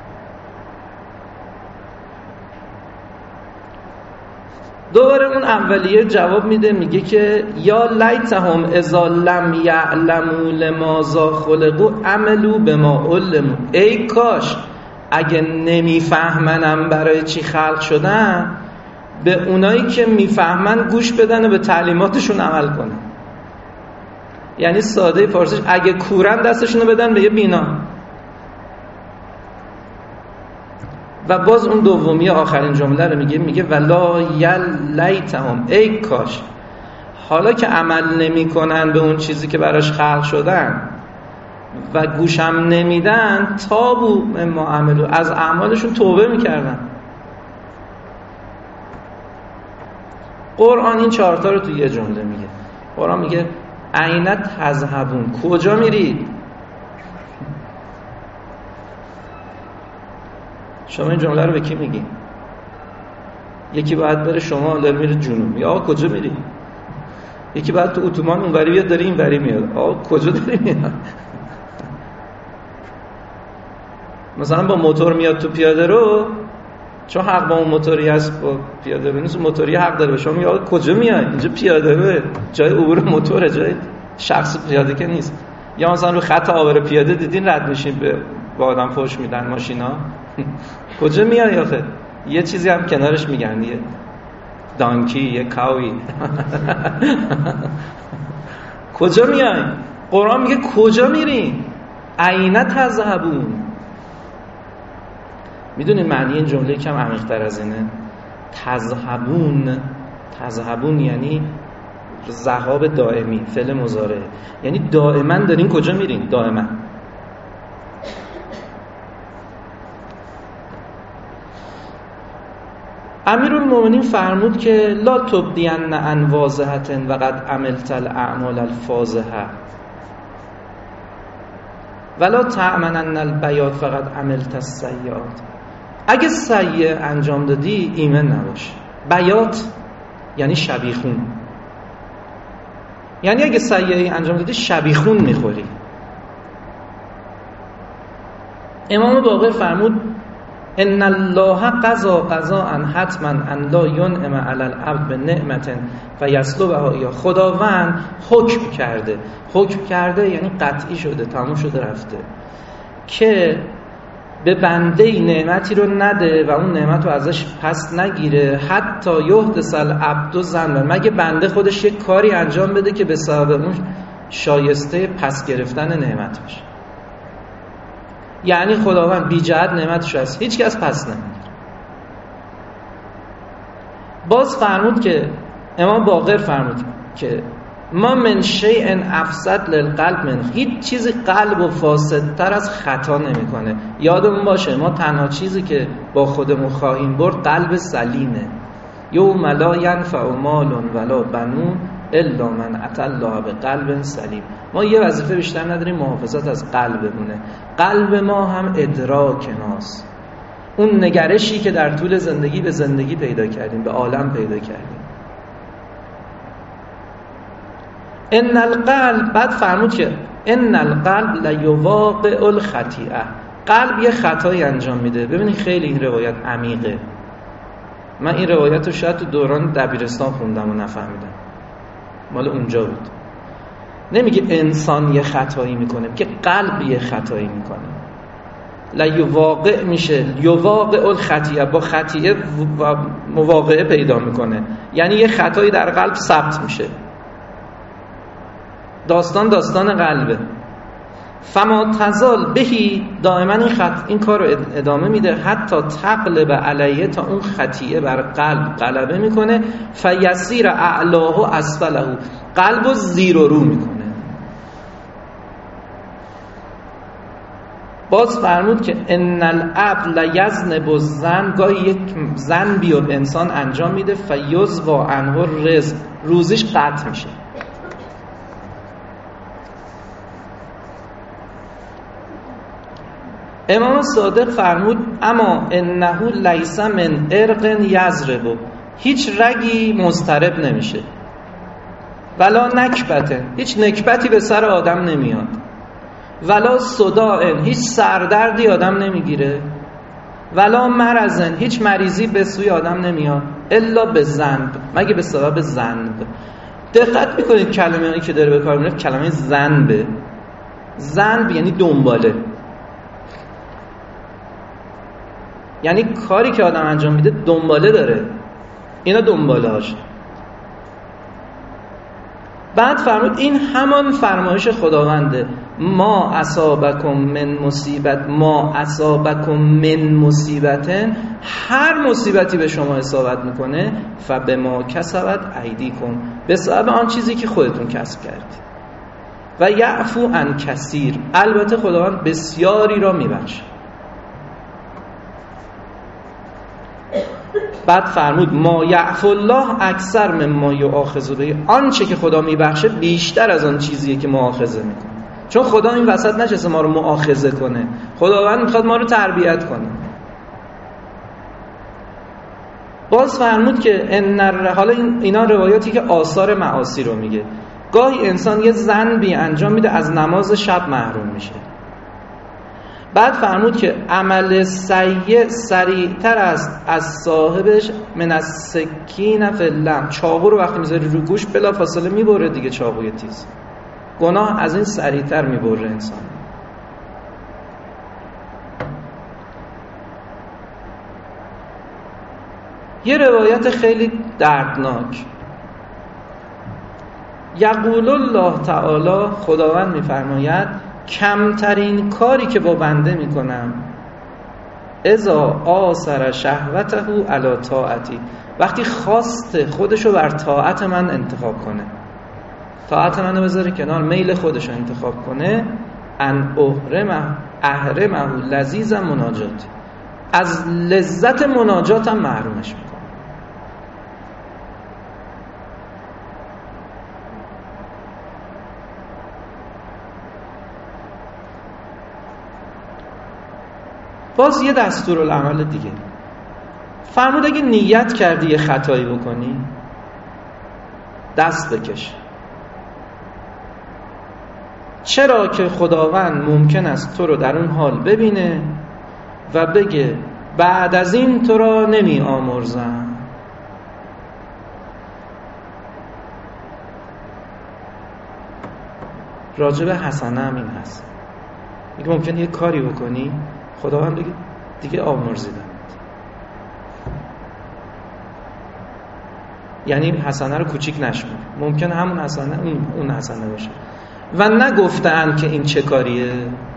دوباره اون اولیه جواب میده، میگه که یا لیتهم اذا لم یعلموا لماذا خلقوا عملوا بما علموا، ای کاش اگه نمیفهمنم برای چی خلق شدن به اونایی که میفهمن گوش بدن و به تعلیماتشون عمل کنن. یعنی ساده پرسش، اگه کورن دستشونو بدن به یه بینا. و باز اون دومی آخرین جمله رو میگه، میگه ولا یلیتهم، ای کاش حالا که عمل نمی کنن به اون چیزی که براش خلق شدن و گوشم نمیدن، تابو مما عملو، از اعمالشون توبه میکردن. قرآن این چهارتا رو تو یه جمله میگه. قرآن میگه عینت تذهبون، کجا میرید؟ شما این جمله رو به کی میگی؟ یکی باید بره شما، داره میره جنوب، یا آقا کجا میری؟ یکی باید تو اتوبان اونوری بیاد، داره اینوری میاد، آقا کجا داری میاد؟ مثلا با موتور میاد تو پیاده رو، چون حق با اون موتوری هست، با پیاده رو نیست، موتوری حق داره به شما میگه کجا میای؟ اینجا پیاده روه، جای عبور موتوره، جای شخص پیاده که نیست. یا مثلا رو خط عابر پیاده دیدین رد میشین به با آدم فحش میدن ماشینا کجا میای آخه؟ یه چیزی هم کنارش میگن، یه دانکی، یه کاوی کجا میای؟ قرآن میگه کجا میرین؟ عینه تذهبون. میدونین معنی این جمله کم عمیق‌تر از اینه؟ تذهبون، تذهبون یعنی ذهاب دائمی، فعل مضارع، یعنی دائما دارین کجا میرین؟ دائما. امیرالمومنین فرمود که لا تبدین عن واضحة و قد عملت الاعمال الفاضحة ولا تأمنن البیات فقط عملت السیئات. اگه سیئه انجام دادی ایمن نباش. بیات یعنی شبیخون، یعنی اگه سیئه انجام دادی شبیخون میخوری. امام باقر فرمود ان الله قضا قضاء حتما ان لا ینعم علی العبد بنعمة فیسلبها ایا. خداوند حکم کرده، حکم کرده یعنی قطعی شده، تموم شده رفته، که به بنده نعمتی رو نده و اون نعمت رو ازش پس نگیره حتی یحدث العبد ذنبا، مگه بنده خودش یک کاری انجام بده که به سبب اون شایسته پس گرفتن نعمت بشه. یعنی خداوند بی جهت نعمتش از هیچ کس پس نمیگیره. باز فرمود که امام باقر فرمود که ما من شیء افسد للقلب من، هیچ چیزی قلب و فاسدتر از خطا نمیکنه. یادمون باشه ما تنها چیزی که با خودمون خواهیم برد قلب سلیمه. یوم لا ینفع مال ولا بنون الا من اتى الله بقلب سلیم. ما یه وظیفه بیشتر نداریم، محافظت از قلبمونه. قلب ما هم ادراک ماست، اون نگرشی که در طول زندگی به زندگی پیدا کردیم، به عالم پیدا کردیم. ان القلب، بعد فرمود که ان القلب لیواقع الخطیئه، قلب یه خطایی انجام میده. ببینید خیلی این روایت عمیقه. من این روایت رو شاید تو دوران دبیرستان خوندم و نفهمیدم، مال اونجا بود. نمیگه انسان یه خطایی میکنه، که قلب یه خطایی میکنه. لیواقع میشه، یواقع الخطیئه، با خطیئه و مواقعه پیدا میکنه، یعنی یه خطایی در قلب ثبت میشه. داستان داستان قلبه. فما تزال بهی، دائما این خط این کار رو ادامه میده حتی تقلب علیه، تا اون خطیئه بر قلب غلبه میکنه. فیسیر اعلاه و اسفله، قلب رو زیر و رو میکنه. باز فرمود که ان العبد لیذنب الذنب، گاهی یک ذنبی رو انسان انجام میده فیض و عنه الرزق، روزیش قطع میشه. امام صادق فرمود اما انه لیس من ارق یضرب، هیچ رگی مضطرب نمیشه. ولا نکبته، هیچ نکبتی به سر آدم نمیاد. ولا صداع، هیچ سردردی آدم نمیگیره. ولا مرضن، هیچ مریضی به سوی آدم نمیاد. الا به ذنب، مگه به سبب ذنب. دقت میکنید کلمه هایی که داره به کار میره کلمه ذنبه. ذنب یعنی دنباله، یعنی کاری که آدم انجام میده دنباله داره، اینا دنباله هاشه. بعد فرمود این همان فرمایش خداونده، ما اصابکم من مصیبت، ما اصابکم من مصیبتن، هر مصیبتی به شما اصابت میکنه فبما کسبت ایدیکم، به سبب آن چیزی که خودتون کسب کردید. و یعفو عن کثیر، البته خداوند بسیاری را میبخشه. بعد فرمود ما یعفو الله اکثر مما یؤاخذ به، آنچه که خدا میبخشه بیشتر از آن چیزیه که مؤاخذه میکنه. چون خدا این وسط نشسته ما رو مؤاخذه کنه، خداوند میخواد ما رو تربیت کنه. باز فرمود که ان حالا این اینا روایاتی که آثار معاصی رو میگه. گاهی انسان یه ذنبی انجام میده از نماز شب محروم میشه. بعد فرمود که عمل سیء سریعتر است از صاحبش من از سکین فی اللحم، چاقو رو وقتی میذاری رو گوش بلا فاصله میبره دیگه، چاقوی تیز. گناه از این سریعتر میبره انسان. یه روایت خیلی دردناک، یقول الله تعالی، خداوند میفرماید کمترین کاری که با بنده میکنم اذا آثر شهوته علی طاعتی، وقتی خواست خودشو بر طاعت من انتخاب کنه، طاعت منو بذاره کنار، میل خودشو انتخاب کنه، ان احرمه احرمه لذیذ مناجات، از لذت مناجاتم محرومش میکنه. باز یه دستورالعمل دیگه فرمود اگه نیت کردی یه خطایی بکنی دست بکش، چرا که خداوند ممکن است تو رو در اون حال ببینه و بگه بعد از این تو را نمی آمرزم. راجب حسنه هم این هست، میگه ممکن یه کاری بکنی خداوند بگه دیگه آمرزیدم، یعنی حسنه رو کوچیک نشمار، ممکن همون حسنه اون اون حسنه باشه و نگفتن که این چه کاریه.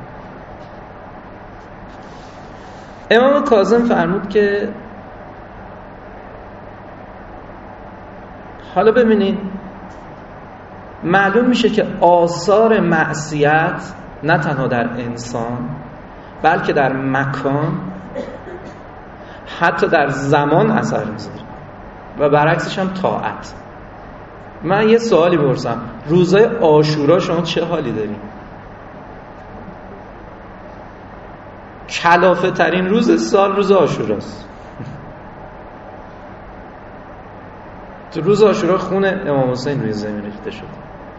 امام کاظم فرمود که حالا ببینید معلوم میشه که آثار معصیت نه تنها در انسان بلکه در مکان، حتی در زمان اثر میذاره و برعکسش هم طاعت. من یه سوالی بپرسم، روزای عاشورا شما چه حالی دارین؟ کلافه ترین روز سال روز عاشوراست. تو روز عاشورا خون امام حسین روی زمین ریخته شد.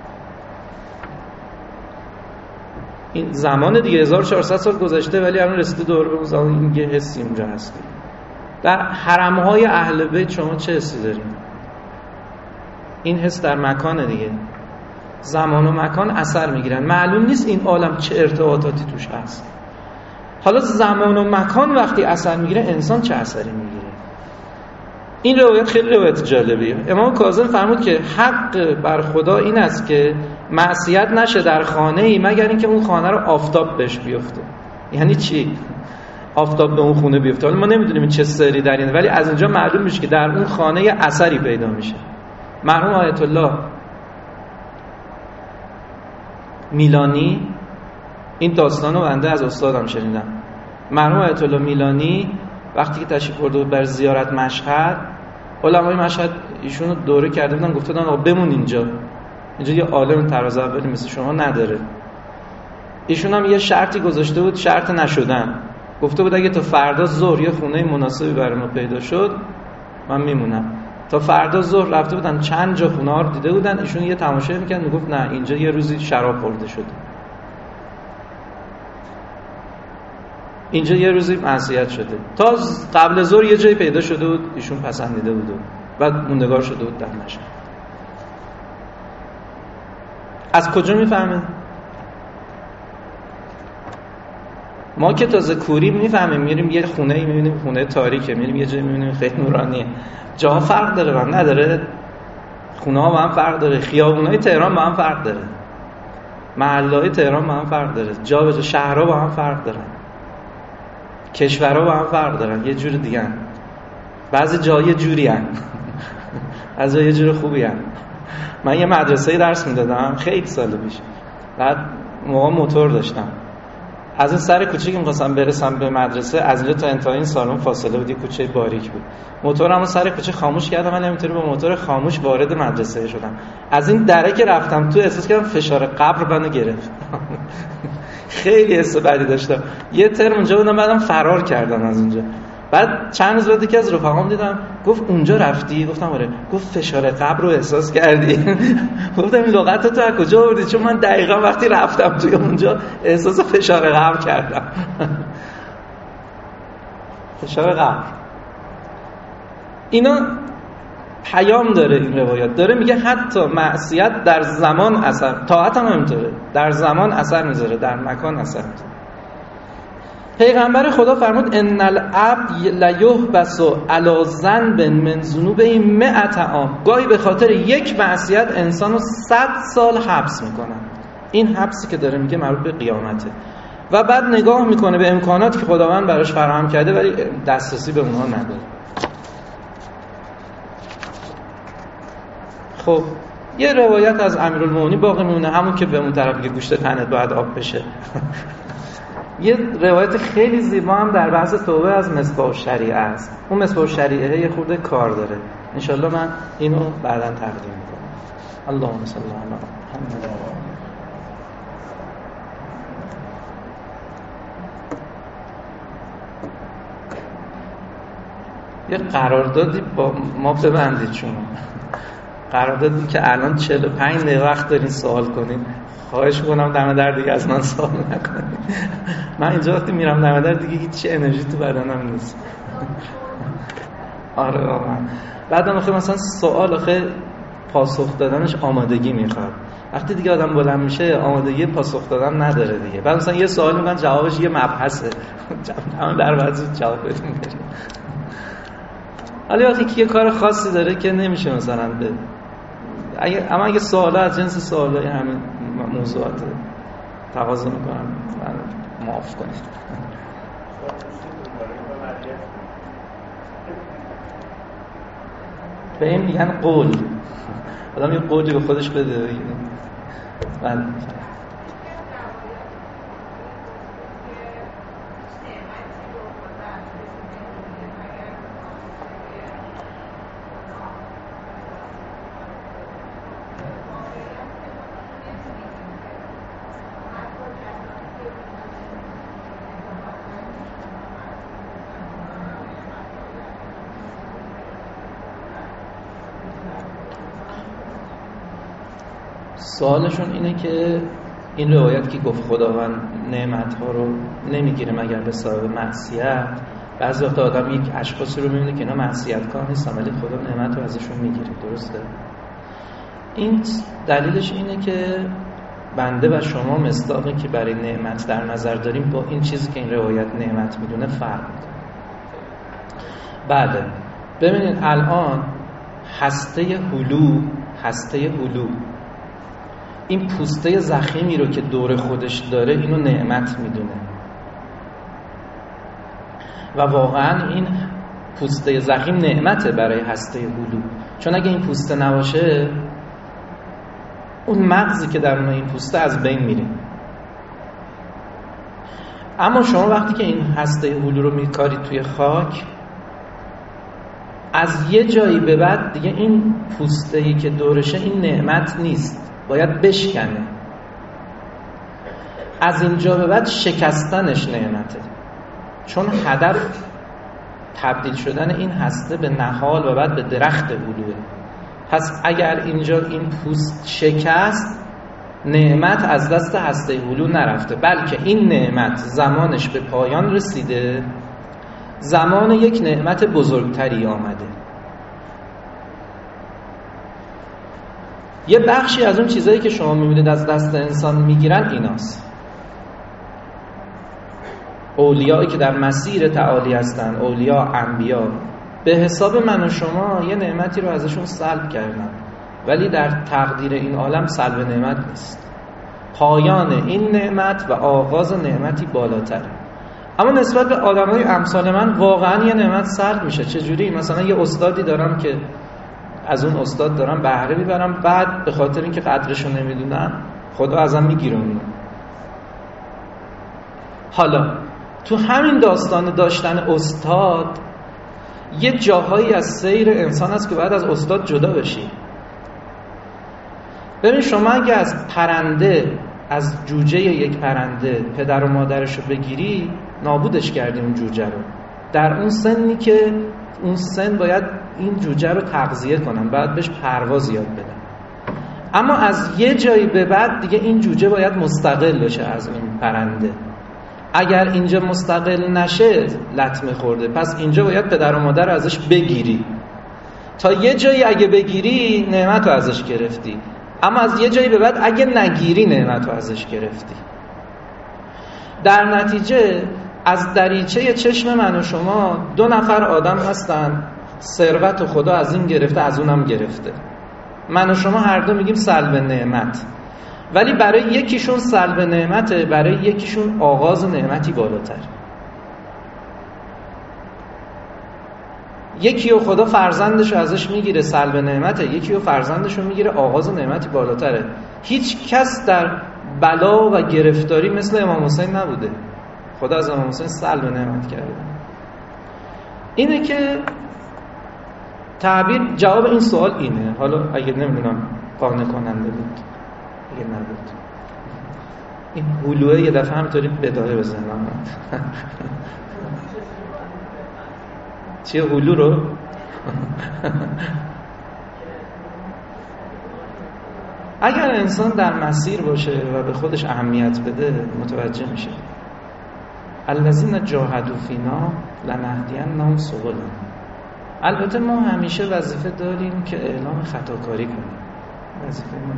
این زمان دیگه هزار و چهارصد سال گذشته ولی الان رسیده دوره به اون زمان، این یه حسی اونجا هست. در حرم‌های اهل بیت شما چه حسی دارین؟ این حس در مکان دیگه، زمان و مکان اثر میگیرن، معلوم نیست این عالم چه ارتباطاتی توش هست. حالا زمان و مکان وقتی اثر میگیره انسان چه اثری میگیره؟ این روایت خیلی روایت جالبیه. امام کاظم فرمود که حق بر خدا این است که معصیت نشه در خانه‌ای مگر اینکه اون خانه رو آفتاب بهش بیفته. یعنی چی؟ آفتاب به اون خونه بیفته. حالا ما نمیدونیم این چه سری در اینه، ولی از اینجا معلوم میشه که در اون خانه یه اثری پیدا میشه. مرحوم آیت الله میلانی، این داستانو بنده از استادم شنیدم، مرحوم آیت الله میلانی وقتی که تشریف برده بود بر زیارت مشهد، علمای مشهد ایشونو دوره کرده بودن، گفته بودن آقا بمون اینجا، اینجا یه عالم طراز اولی مثل شما نداره. ایشون هم یه شرطی گذاشته بود، شرط نشدن، گفته بود اگه تا فردا ظهر یه خونه مناسبی برای ما پیدا شد من میمونم. تا فردا ظهر رفته بودن چند جا خونه ها رو دیده بودن، ایشون یه تماشایی میکرد، میگفت نه اینجا یه روزی شراب خورده شده، اینجا یه روزی معصیت شده. تا قبل ظهر یه جایی پیدا شده بود ایشون پسندیده بود و بعد موندگار شده بود در مشهد. از کجا میفهمه؟ ما که تازه کوری میفهمیم، میریم یه خونه‌ای میبینیم خونه تاریکه، میریم یه جایی میبینیم خیلی نورانیه. جاها فرق داره، من نداره، خونه ها با هم فرق داره، خیابونای تهران با هم فرق داره، محله‌های تهران با هم فرق داره، جا به جا شهرها با هم فرق دارن، کشورها با هم فرق دارن، یه جور دیگه هن. بعضی جاها یه جوری هن از جا یه جور خوبی هن. من یه مدرسه درس میدادم خیلی سال پیش، بعد موقع موتور داشتم، از این سر کوچه که می‌خواستم برسم به مدرسه از اینجا تا انتهای این سالن فاصله بود، یه کوچه باریک بود، موتورمو سر کوچه خاموش کردم، من نمی‌تونم با موتور خاموش وارد مدرسه شدم. از این دره که رفتم تو احساس کردم فشار قبر منو گرفت خیلی حس بدی داشتم. یه ترم اونجا بودم بعدم فرار کردم از اونجا. بعد چند روز بعد که از رفقام دیدم گفت اونجا رفتی؟ گفتم آره. گفت فشار قبر رو احساس کردی؟ گفتم این لغت تو از کجا آوردی؟ چون من دقیقاً وقتی رفتم توی اونجا احساس فشار قبر کردم فشار قبر. اینا پیام داره این روایت. داره میگه حتی معصیت در زمان اثر، طاعت هم همینطوره، در زمان اثر میذاره، در مکان اثر میذاره. پیغمبر خدا فرمود ان العبد لیحبس علی ذنب من ذنوبه مئة عام. گاهی به خاطر یک معصیت انسانو صد سال حبس میکنن. این حبسی که داره میگه مربوط به قیامته. و بعد نگاه میکنه به امکاناتی که خداوند براش فراهم کرده ولی دسترسی به اونها نداره. خب یه روایت از امیرالمومنین باقی میمونه، همون که به اون طرف که گوشت تنت باید آب بشه. یه روایت خیلی زیبا هم در بحث توبه از مصباح الشریعه است. اون مصباح الشریعه یه خورده کار داره، انشالله من اینو بعداً تقدیم میکنم. اللهم صل علی محمد. یه قراردادی با ما ببندید شما، قراردادی که الان چهل و پنج دقیقه وقت دارین سوال کنین. خواهش میکنم دم در دیگه از من سوال نکنید. من اینجا وقتی میرم دم در دیگه هیچ انرژی تو بدنم نیست. آره واقعا. بعدم آخه مثلا سوال آخه پاسخ دادنش آمادگی میخواد. وقتی دیگه آدم بلند میشه آمادگی پاسخ دادن نداره دیگه. بعد مثلا یه سوال میگن جوابش یه مبحثه. دم در بعد جواب بدیم بریم. ولی وقتی که یه کار خاصی داره که نمیشه مثلا به اگه اما اگه سوالا از جنس سوالای همین موضوعات تقاضا میکنم من معاف کنید. به این میگن قول. آدم یه قولی به خودش بده. من سوالشون اینه که این روایت که گفت خداوند نعمت‌ها رو نمیگیره مگر به صاحب معصیت، بعضی وقتا آدم یک اشخاصی رو میبینه که اینا معصیتکار نیستن ولی خدا نعمت رو ازشون میگیره. درسته؟ این دلیلش اینه که بنده و شما مصداقی که برای نعمت در نظر داریم با این چیزی که این روایت نعمت میدونه فرق میکنه. بعد ببینید الان هسته هلو هسته هلو این پوسته زخیمی رو که دور خودش داره اینو نعمت میدونه و واقعا این پوسته زخیم نعمته برای هسته هلو، چون اگه این پوسته نباشه اون مغزی که در اون این پوسته از بین میره. اما شما وقتی که این هسته هلو رو میکارید توی خاک، از یه جایی به بعد دیگه این پوسته‌ای که دورشه این نعمت نیست، باید بشکنه. از اینجا به بعد شکستنش نعمته، چون هدف تبدیل شدن این هسته به نهال و بعد به درخت هلوه. پس اگر اینجا این پوست شکست، نعمت از دست هسته هلو نرفته، بلکه این نعمت زمانش به پایان رسیده، زمان یک نعمت بزرگتری آمده. یه بخشی از اون چیزایی که شما میبینید از دست انسان میگیرن ایناست. اولیایی که در مسیر تعالی هستن، اولیاء، انبیا، به حساب من و شما یه نعمتی رو ازشون سلب کردن، ولی در تقدیر این عالم سلب نعمت نیست. پایان این نعمت و آغاز نعمتی بالاتره. اما نسبت به آدمای امثال من واقعا یه نعمت سلب میشه. چجوری؟ مثلا یه استادی دارم که از اون استاد دارم بهره میبرم، بعد به خاطر اینکه قدرشو نمیدونم خدا ازم میگیره اونو. حالا تو همین داستان داشتن استاد یه جاهایی از سیر انسان هست که باید از استاد جدا بشی. ببین شما اگه از پرنده، از جوجه یک پرنده پدر و مادرشو بگیری، نابودش کردی اون جوجه رو. در اون سنی که اون سن باید این جوجه رو تغذیه کنن، باید بهش پرواز یاد بدن. اما از یه جایی به بعد دیگه این جوجه باید مستقل بشه از این پرنده. اگر اینجا مستقل نشه لطمه خورده، پس اینجا باید پدر و مادر ازش بگیری. تا یه جایی اگه بگیری نعمت رو ازش گرفتی، اما از یه جایی به بعد اگه نگیری نعمت رو ازش گرفتی. در نتیجه از دریچه چشم من و شما دو نفر آدم هستن، ثروت خدا از این گرفته از اونم گرفته. من و شما هر دو میگیم سلب نعمت، ولی برای یکیشون سلب نعمته، برای یکیشون آغاز نعمتی بالاتر. یکی و خدا فرزندشو ازش میگیره سلب نعمته، یکی و فرزندشو میگیره آغاز نعمتی بالاتره. هیچ کس در بلا و گرفتاری مثل امام حسین نبوده، خدا از امام حسین سلب نعمت کرده. اینه که تعبیر جواب این سوال اینه. حالا اگه نمیدونم قانع کننده بود، اگه نبود، این هلوه یه دفعه همطوری بداهه بزنم. چیه هلو رو؟ اگر انسان در مسیر باشه و به خودش اهمیت بده متوجه میشه. الذین جاهدوا فینا لنهدینهم سبلنا. البته ما همیشه وظیفه داریم که اعلام خطاکاری کنیم، وظیفه ما.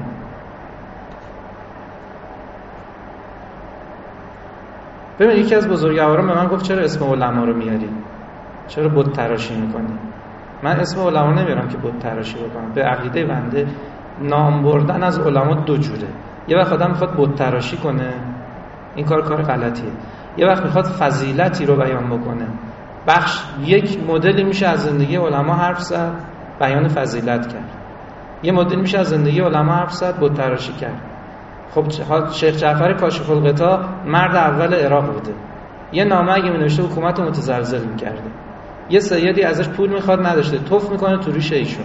ببین یکی از بزرگواران به من گفت چرا اسم علما رو میاری؟ چرا بت تراشی میکنی؟ من اسم علما نمیارم که بت تراشی بکنم. به عقیده بنده نام بردن از علما دو جوره. یه وقت آدم میخواد بت تراشی کنه، این کار کار غلطیه. یه وقت میخواد فضیلتی رو بیان بکنه. بخش یک مدلی میشه از زندگی علما حرف زد، بیان فضیلت کرد. یه مدلی میشه از زندگی علما حرف زد، بت تراشی کرد. خب شیخ جعفر کاشف الغطا مرد اول عراق بوده. یه نامه اگه می‌نوشته حکومت رو متزلزل می‌کرده. یه سیدی ازش پول میخواد نداشته، توف میکنه تو ریش ایشون.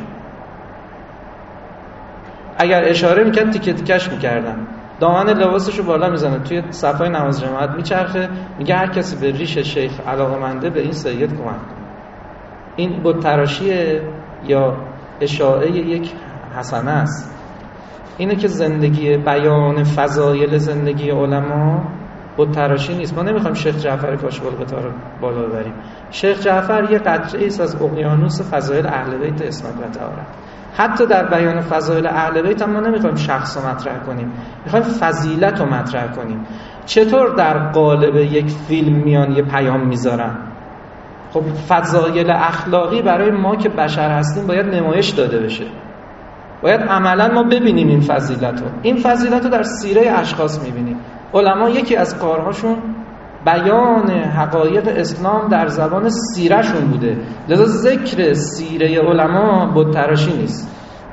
اگر اشاره میکرد تیکه تیکش میکردن. دامن لباسشو بالا میزنه، توی صفای نماز جماعت میچرخه، میگه هر کسی به ریش شیخ علاقه‌منده به این سید کمک کنه. این بت تراشی یا اشاعه یک حسنه است. اینه که زندگی بیان فضایل زندگی علما بت تراشی نیست. ما نمیخوایم شیخ جعفر کاشف الغطا رو بالا ببریم. شیخ جعفر یه قطره است از اقیانوس فضایل اهل بیت اسمت و طهارت. حتی در بیان فضایل اهل بیت هم ما نمیخوایم شخص رو مطرح کنیم، میخوایم فضیلت رو مطرح کنیم. چطور در قالب یک فیلم میان یه پیام میذارن؟ خب فضایل اخلاقی برای ما که بشر هستیم باید نمایش داده بشه، باید عملا ما ببینیم این فضیلت رو. این فضیلت رو در سیره اشخاص میبینیم. علما یکی از کارهاشون بیان حقایق اسلام در زبان سیرهشون بوده، لذا ذکر سیره علما بت تراشی نیست.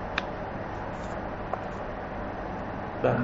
بله.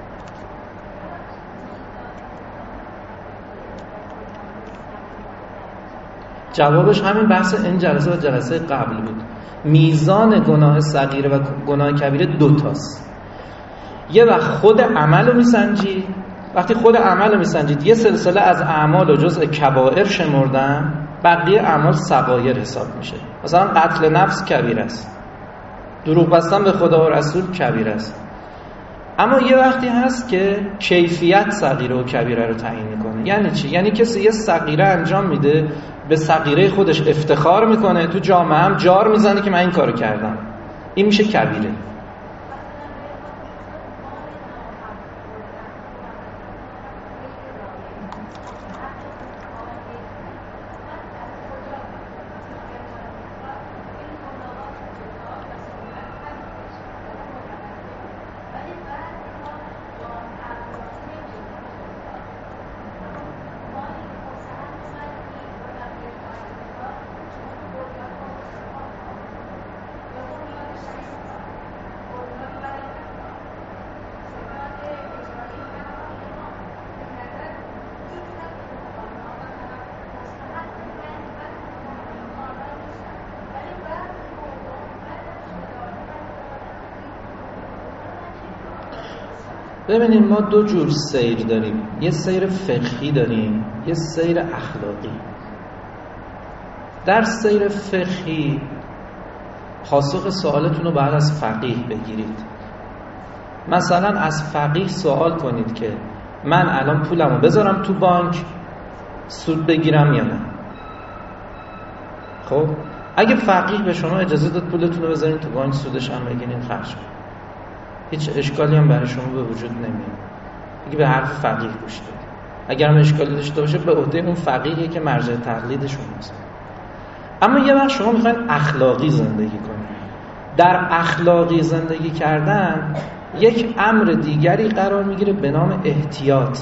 جوابش همین بحث این جلسه و جلسه قبل بود. میزان گناه صغیره و گناه کبیره دوتاست. یه وقت خود عمل رو میسنجی، وقتی خود عمل رو میسنجید یه سلسله از اعمال و جزء کبائر شمردن، بقیه اعمال صغایر حساب میشه. مثلا قتل نفس کبیره است، دروغ بستن به خدا و رسول کبیره است. اما یه وقتی هست که کیفیت صغیره و کبیره رو تعیین میکنه. یعنی چی؟ یعنی کسی یه صغیره انجام میده، به صغیره خودش افتخار میکنه، تو جامعه هم جار میزنه که من این کارو کردم، این میشه کبیره. ببینیم ما دو جور سیر داریم، یه سیر فقهی داریم، یه سیر اخلاقی. در سیر فقهی پاسخ سوالتون رو بعد از فقیه بگیرید. مثلا از فقیه سوال کنید که من الان پولمو بذارم تو بانک سود بگیرم یا نه. خب اگه فقیه به شما اجازه داد پولتون رو بذارین تو بانک سودش هم بگیرین خرج کنین، هیچ اشکالی هم برای شما به وجود نمیاد. اگه به حرف فقیه گوش بدید، اگر هم اشکالی داشته باشه به عهده اون فقیه‌ای که مرجع تقلید شماست. اما یه وقت شما میخواین اخلاقی زندگی کنید. در اخلاقی زندگی کردن یک امر دیگری قرار میگیره به نام احتیاط.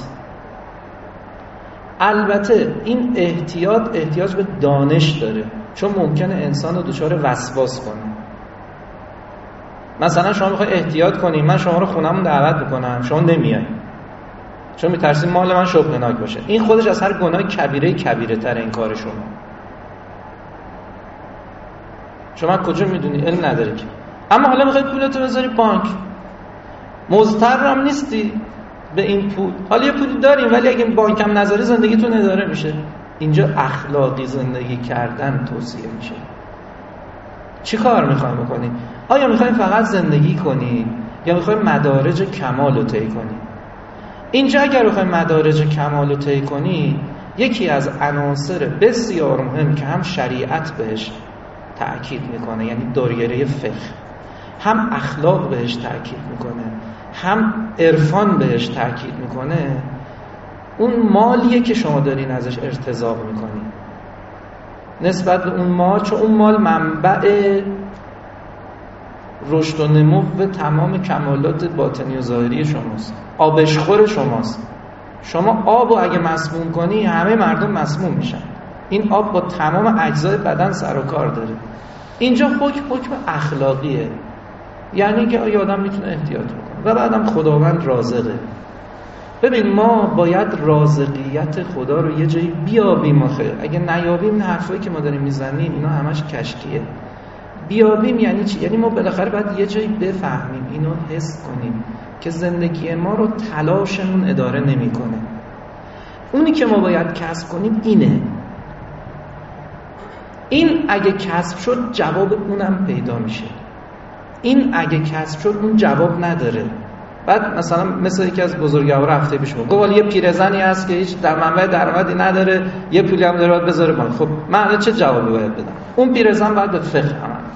البته این احتیاط احتیاج به دانش داره، چون ممکنه انسان رو دچار وسواس کنه. مثلا شما میخوای احتیاط کنی، من شما رو خونمون دعوت میکنم، شما نمیای چون میترسید مال من شبهناک باشه. این خودش از هر گناه کبیره کبیره تر این کار شما. شما کجا میدونی؟ علم نداری که. اما حالا میخوای پولتو بذاری بانک، مضطر هم نیستی به این پول. حالا یه پولی داریم ولی اگه بانک هم نذاری زندگیتون اداره میشه. اینجا اخلاقی زندگی کردن توصیه میشه. چی کار میخوایم بکنید؟ آیا میخوایم فقط زندگی کنید یا میخوایم مدارج کمال رو طی کنید؟ اینجا اگر بخوایم مدارج کمال رو طی کنید، یکی از عناصر بسیار مهم که هم شریعت بهش تأکید میکنه، یعنی دایره فقه، هم اخلاق بهش تأکید میکنه، هم عرفان بهش تأکید میکنه، اون مالیه که شما دارین ازش ارتزاق میکنید نسبت به اون مال، چون اون مال منبع رشد و نمو و تمام کمالات باطنی و ظاهری شماست، آبشخور شماست. شما آب رو اگه مسموم کنی همه مردم مسموم میشن. این آب با تمام اجزای بدن سر و کار داره. اینجا حکم حکم اخلاقیه، یعنی که آیا آدم میتونه احتیاط بکنه و بعدم خداوند رازقه. ببین ما باید رازقیت خدا رو یه جایی بیابیم. آخه اگه نیابیم این حرفایی که ما داریم میزنیم اینا همش کشکیه. بیابیم یعنی چی؟ یعنی ما بالاخره باید یه جایی بفهمیم، اینو حس کنیم که زندگی ما رو تلاشمون اداره نمیکنه. اونی که ما باید کسب کنیم اینه. این اگه کسب شد جواب اونم پیدا میشه. این اگه کسب شد اون جواب نداره. بعد مثلا مثل یکی از بزرگوار هفته پیش گفت ولی یه پیرزنی هست که هیچ در منبع درآمدی نداره، یه پولی هم داره باید بذاره بانک. خب من الان چه جوابی باید بدم؟ اون پیرزن باید به فقه عمل کنه.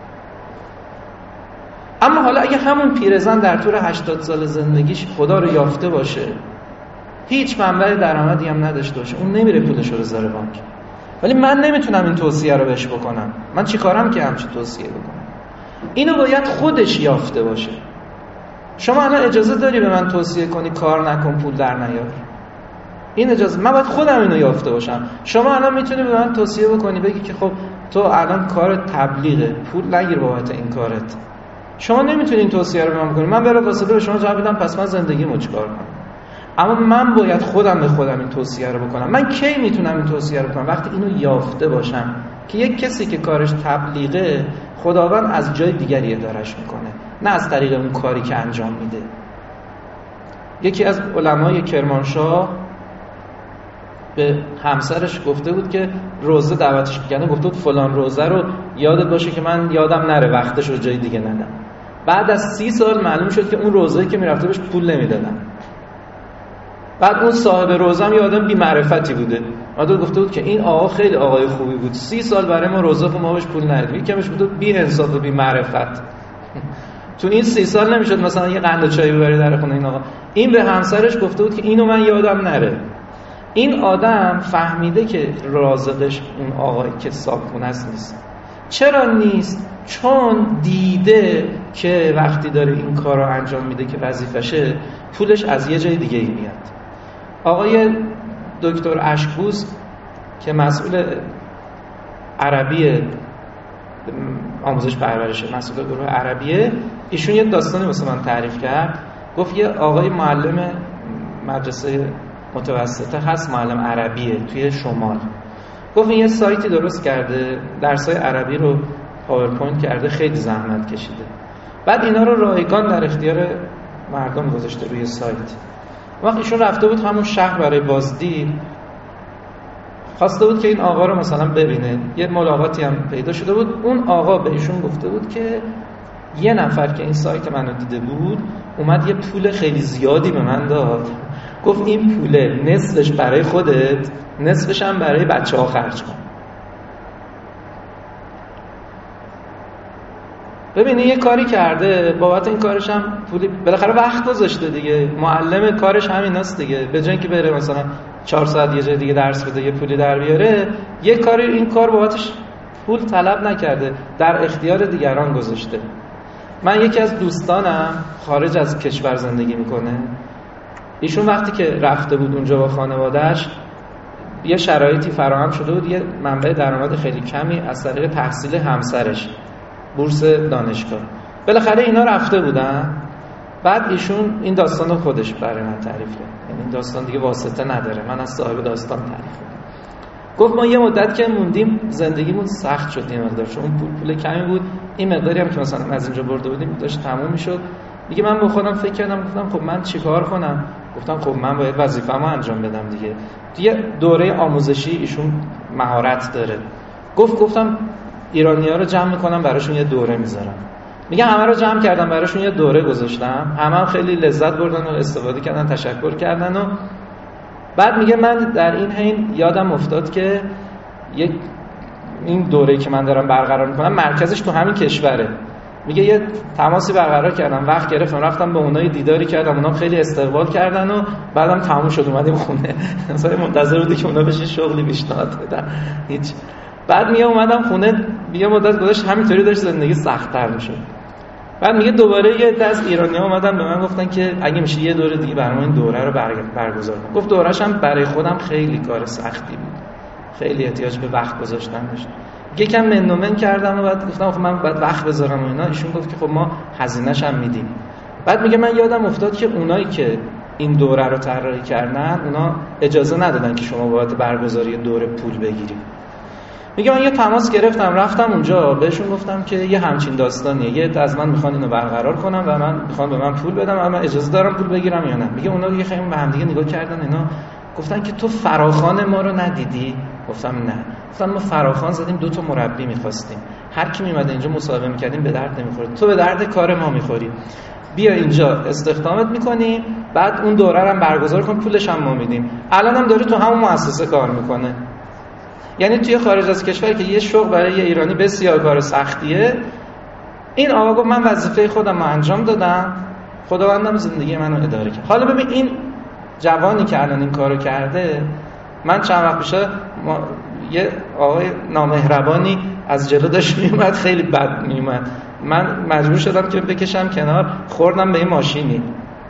اما حالا اگه همون پیرزن در طول هشتاد سال زندگیش خدا رو یافته باشه، هیچ منبع درآمدی هم نداشته باشه، اون نمیره پولش رو بذاره بانک. ولی من نمیتونم این توصیه رو بهش بکنم. من چی کارم که همچین توصیه بکنم؟ اینو باید خودش یافته باشه. شما الان اجازه داری به من توصیه کنی کار نکن پول در نیار؟ این اجازه من باید خودم اینو یافته باشم. شما الان میتونی به من توصیه بکنی بگی که خب تو الان کار تبلیغه، پول نگیر بابت این کارت. شما نمیتونی این توصیه رو به من بکنی. من برای واسطه به شما جواب بدم پس من زندگیمو چیکار کنم؟ اما من باید خودم به خودم این توصیه رو بکنم. من کی میتونم این توصیه رو بکنم؟ وقتی اینو یافته باشم که یک کسی که کارش تبلیغه خداوند از جای دیگری ادارش میکنه، نه از طریق اون کاری که انجام میده. یکی از علمای کرمانشاه به همسرش گفته بود که روزه دعوتش میکنه، گفته بود فلان روزه رو یادت باشه که من یادم نره وقتش رو جای دیگه ندم. بعد از سی سال معلوم شد که اون روزه‌ای که میرفته بهش پول نمیدادن. بعد اون صاحب روزه هم یه آدم بی معرفتی بوده. آدم گفته بود که این آقا خیلی آقای خوبی بود، سی سال برای ما روزه خون ما بهش پول ندید. یکمش بود بی انصاف و بی معرفت. تو این سی سال نمیشد مثلا یه قند چای ببری در خونه این آقا. این به همسرش گفته بود که اینو من یادم نره. این آدم فهمیده که رازقش اون آقای که صاحبخونه است نیست. چرا نیست؟ چون دیده که وقتی داره این کار رو انجام میده که وظیفشه، پولش از یه جای دیگه ای میاد. آقای دکتر اشکبوس که مسئول عربی آموزش پرورشه، مسئول گروه عربیه، ایشون یه داستانی واسه من تعریف کرد. گفت یه آقای معلم مدرسه متوسطه هست، معلم عربیه توی شمال. گفت این یه سایتی درست کرده، درسای عربی رو پاورپوینت کرده، خیلی زحمت کشیده. بعد اینا رو رایگان در اختیار مردم گذاشته روی سایت. وقتی ایشون رفته بود همون شهر برای بازدید، خواسته بود که این آقا رو مثلا ببینه، یه ملاقاتی هم پیدا شده بود. اون آقا به ایشون گفته بود که یه نفر که این سایت منو دیده بود اومد یه پول خیلی زیادی به من داد، گفت این پوله نصفش برای خودت، نصفش هم برای بچه ها خرج کن. ببینید یه کاری کرده، بابت این کارش هم پولی بالاخره وقت گذاشته دیگه، معلم کارش همیناست دیگه، به جای اینکه بره مثلا چهار ساعت یه جای دیگه درس بده یه پولی در بیاره، یه کاری این کار بابتش پول طلب نکرده، در اختیار دیگران گذاشته. من یکی از دوستانم خارج از کشور زندگی میکنه، ایشون وقتی که رفته بود اونجا با خانواده‌اش یه شرایطی فراهم شده بود، یه منبع درآمد خیلی کمی از طریق تحصیل همسرش، بورس دانشگاه. بالاخره اینا رفته بودن، بعد ایشون این داستانو خودش برای من تعریف کرد، یعنی این داستان دیگه واسطه نداره، من از صاحب داستان تعریف کردم. گفت ما یه مدت که موندیم زندگیمون سخت شد یه مقدار، چون پول پول کمی بود، این مقداری هم که مثلا از اینجا برده بودیم داشت تموم میشد دیگه. من با خودم فکر کردم، گفتم خب من چیکار کنم؟ گفتم خب من باید وظیفه‌مو انجام بدم دیگه. دیگه دوره آموزشی ایشون مهارت داره، گفت گفتم ایرانی‌ها رو جمع میکنم براشون یه دوره میذارم. میگه همه رو جمع کردم براشون یه دوره گذاشتم، همه هم خیلی لذت بردن و استفاده کردن، تشکر کردن. و بعد میگه من در این حین یادم افتاد که یک این دوره‌ای که من دارم برقرار میکنم مرکزش تو همین کشوره. میگه یه تماسی برقرار کردم، وقت گرفتم رفتم به اونایی دیداری کردم، اونا خیلی استقبال کردن و بعدم تموم شد اومدیم خونه. مثلا منتظر بودی که اونا بشه شغلی پیشنهاد بدن، هیچ. بعد میگه اومدم خونه یه مدت گذشت، همینطوری داشت زندگی سخت‌تر میشد. بعد میگه دوباره یه دست ایرانی‌ها اومدن به من گفتن که اگه میشه یه دوره دیگه برام این دوره رو برگزار کن. گفت دوره‌ش هم برای خودم خیلی کار سختی بود، خیلی احتیاج به وقت گذاشتن داشت. یکم منومن کردم و بعد گفتم خب من باید وقت بذارم و اینا. ایشون گفت که خب ما هزینه‌ش هم میدیم. بعد میگه من یادم افتاد که اونایی که این دوره رو طراحی کردن اونا اجازه ندادن که شما بابت برگزاری دوره پول بگیرید. میگه من یه تماس گرفتم، رفتم اونجا بهشون گفتم که یه همچین داستانیه، یه از من میخوان اینو برقرار کنم و من میخوام به من پول بدم، اما اجازه دارم پول بگیرم یا نه. میگه اونا دیگه خیلی به هم دیگه نگاه کردن، اینا گفتن که تو فراخوان ما رو ندیدی؟ گفتم نه. گفتن ما فراخوان زدیم، دو تا مربی می‌خواستیم، هر کی میومد اینجا مصاحبه می‌کردیم به درد نمی‌خوره، تو به درد کار ما می‌خوری، بیا اینجا استخدامت می‌کنیم، بعد اون دوره رو هم برگزار کن، پولش هم ما میدیم. الانم داره تو همون مؤسسه کار می‌کنه. یعنی توی خارج از کشور که یه شغل برای یه ایرانی بسیار کار سختیه، این آقا گفت من وظیفه خودم رو انجام دادم، خداوندم زندگی منو اداره کرد. حالا ببین این جوانی که الان این کارو کرده، من چند وقت پیش یه آقای نامهربانی از جلو داشت میومد، خیلی بد میومد، من مجبور شدم که بکشم کنار، خوردم به این ماشینی.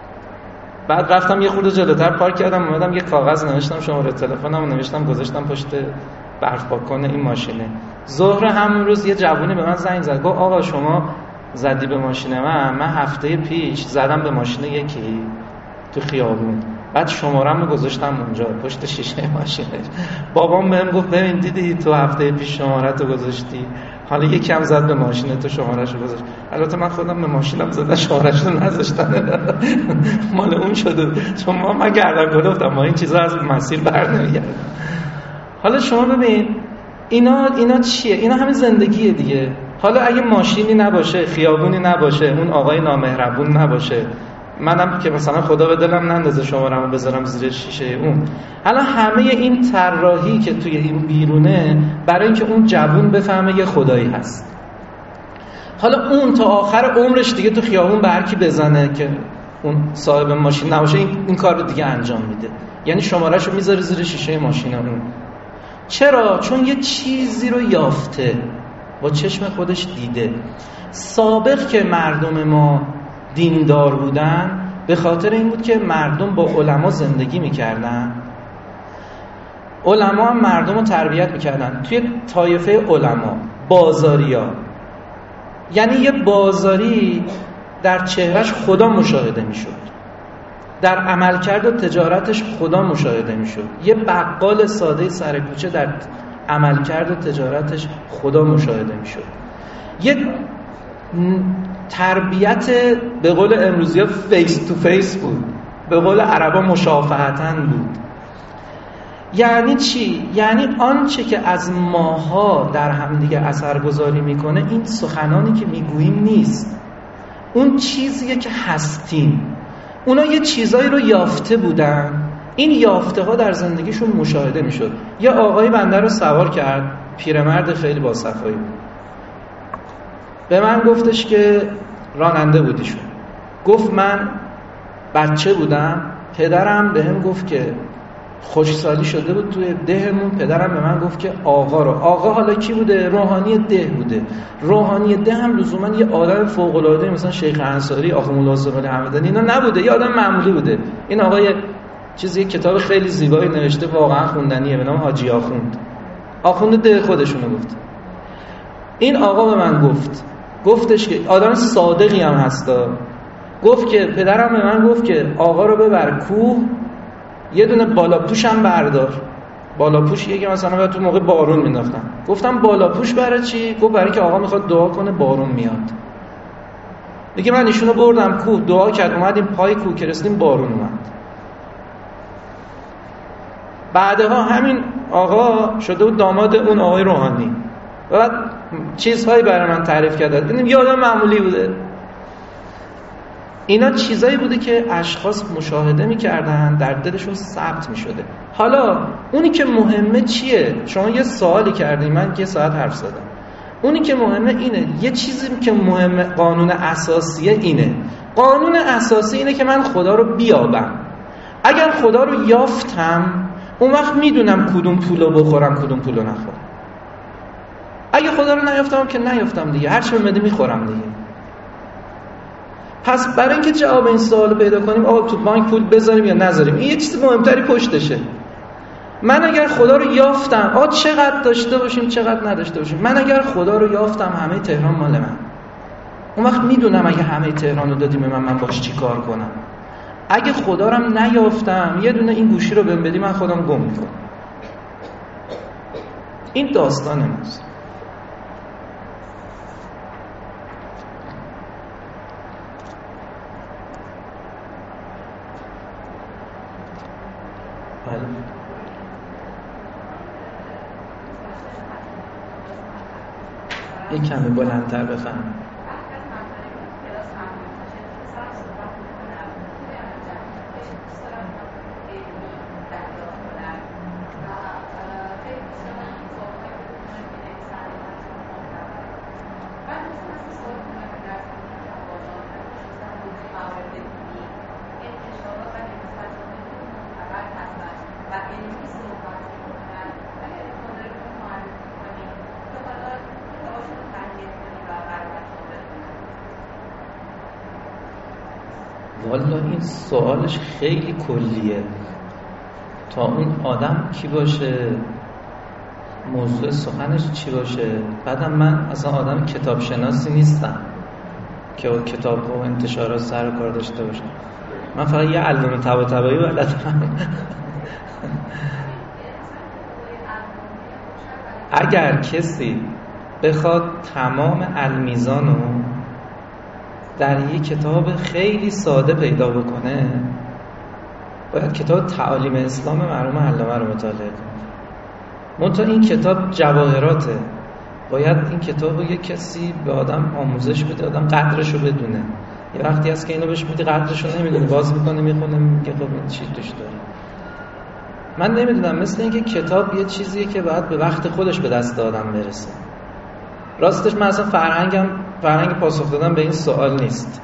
بعد رفتم یه خورده جلوتر پارک کردم، اومدم یه کاغذ نوشتم شماره تلفنمو نوشتم گذاشتم پشت برف پاک‌کن این ماشینه. ظهر همون روز یه جوونی به من زنگ زد، گفت آقا شما زدی به ماشین من، من هفته پیش زدم به ماشین یکی تو خیابون، بعد شماره‌مو گذاشتم اونجا پشت شیشه ماشینش. بابام بهم گفت ببین دیدی تو هفته پیش شماره‌تو گذاشتی، حالا یکم زد به ماشین تو شماره‌شو گذاشت. البته من خودم به ماشینم زدم شماره‌شو نذاشتم، مال اون شده، چون ما من گردن گفتم ما این چیزا از مسیر برنمیگردن. حالا شما ببین اینا اینا چیه؟ اینا همین زندگیه دیگه. حالا اگه ماشینی نباشه، خیابونی نباشه، اون آقای نامهربون نباشه، منم که مثلا خدا به دلم نندازه شماره‌مو بذارم زیر شیشه اون. حالا همه این طراحی که توی این بیرونه برای اینکه اون جوون بفهمه یه خدایی هست. حالا اون تا آخر عمرش دیگه تو خیابون به هر کی بزنه که اون صاحب ماشین نباشه این, این کار رو دیگه انجام میده. یعنی شماره‌شو میذاره زیر شیشه ماشین اون. چرا؟ چون یه چیزی رو یافته، با چشم خودش دیده. سابق که مردم ما دیندار بودن به خاطر این بود که مردم با علما زندگی میکردن، علما هم مردم رو تربیت میکردن. توی طایفه علما بازاریا، یعنی یه بازاری در چهرش خدا مشاهده میشد، در عملکرد و تجارتش خدا مشاهده میشد. یه بقال ساده سر کوچه در عملکرد و تجارتش خدا مشاهده میشد. یه تربیت به قول امروزی ها فیس تو فیس بود، به قول عربا مشافهتن بود. یعنی چی؟ یعنی آنچه که از ماها در همدیگه اثرگذاری میکنه این سخنانی که میگوییم نیست، اون چیزیه که هستیم. اونا یه چیزایی رو یافته بودن، این یافته ها در زندگیشون مشاهده میشد. یه آقای بنده رو سوار کرد، پیرمرد خیلی باصفایی بود. به من گفتش که راننده بودیشون. گفت من بچه بودم، پدرم به هم گفت که خوشسالی شده بود توی دهمون، پدرم به من گفت که آقا رو، آقا حالا کی بوده؟ روحانی ده بوده. روحانی ده هم لزوما یه آدم فوق العاده مثلا شیخ انصاری، آخوند الله صالح همدانی اینا نبوده، یه آدم معمولی بوده. این آقای چیزی کتاب خیلی زیبایی نوشته، واقعا خوندنیه، به نام حاجی آخوند. آخوند ده خودشونو گفت. این آقا به من گفت، گفتش که آدم صادقی هم هستا، گفت که پدرم به من گفت که آقا رو ببر کوه، یه دونه بالا پوش هم بردار. بالا پوش یه که مثلا باید تو موقع بارون مینداختن. گفتم بالا پوش برای چی؟ گفت برای که آقا میخواد دعا کنه بارون میاد. دیگه من ایشونو بردم کوه، دعا کرد، اومدیم پای کوه که رسیدیم بارون اومد. بعدها همین آقا شده بود داماد اون آقای روحانی. بعد چیزهایی برای من تعریف کرد. دیدم یه آدم معمولی بوده. اینا چیزایی بوده که اشخاص مشاهده می‌کردن، در دلشون ثبت می‌شده. حالا اونی که مهمه چیه؟ شما یه سوالی کردین، من یه ساعت حرف زدم. اونی که مهمه اینه، یه چیزی که مهمه، قانون اساسیه اینه. قانون اساسی اینه که من خدا رو بیابم. اگر خدا رو یافتم، اون وقت میدونم کدوم پولو بخورم، کدوم پولو نخورم. اگه خدا رو نیافتم که نیافتم دیگه، هر چی بده میخورم دیگه. پس برای اینکه جواب این سوال پیدا کنیم، آقا تو بانک پول بذاریم یا نذاریم، این یه چیز مهمتری پشتشه. من اگر خدا رو یافتم، آقا چقدر داشته باشیم چقدر نداشته باشیم، من اگر خدا رو یافتم همه تهران مال من، اون وقت میدونم اگه همه تهران رو دادیم من من باش چی کار کنم. اگه خدا رو هم نیافتم، یه دونه این گوشی رو بهم بدی من خودم گم میکنم. این داستان ماست. بله. یک کمی بلندتر بفهم. والا این سوالش خیلی کلیه، تا اون آدم کی باشه، موضوع سخنش چی باشه. بعدم من اصلا آدم کتاب شناسی نیستم که کتاب و انتشارات سر و کار داشته باشم. من فقط یه علوم طباطبایی بلدم. اگر کسی بخواد تمام المیزانو در یک کتاب خیلی ساده پیدا بکنه، باید کتاب تعالیم اسلام مرحوم علامه رو مطالعه کنه. منتها این کتاب جواهراته، باید این کتاب رو یک کسی به آدم آموزش بده، آدم قدرشو بدونه. یه وقتی هست که اینو بهش میگی قدرشو نمیدونه، باز میکنه میخونه میگه خب این چی توش داره. من نمیدونم، مثل اینکه کتاب یه چیزیه که باید به وقت خودش به دست آدم برسه. راستش من اصلا فرهنگم فرهنگ پاسخ دادن به این سوال نیست.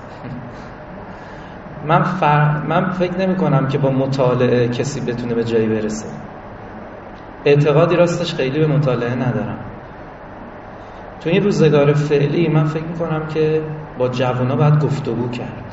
من فر... من فکر نمی کنم که با مطالعه کسی بتونه به جایی برسه. اعتقادی راستش خیلی به مطالعه ندارم. تو این روزگار فعلی من فکر می کنم که با جوانا باید گفتگو کرد.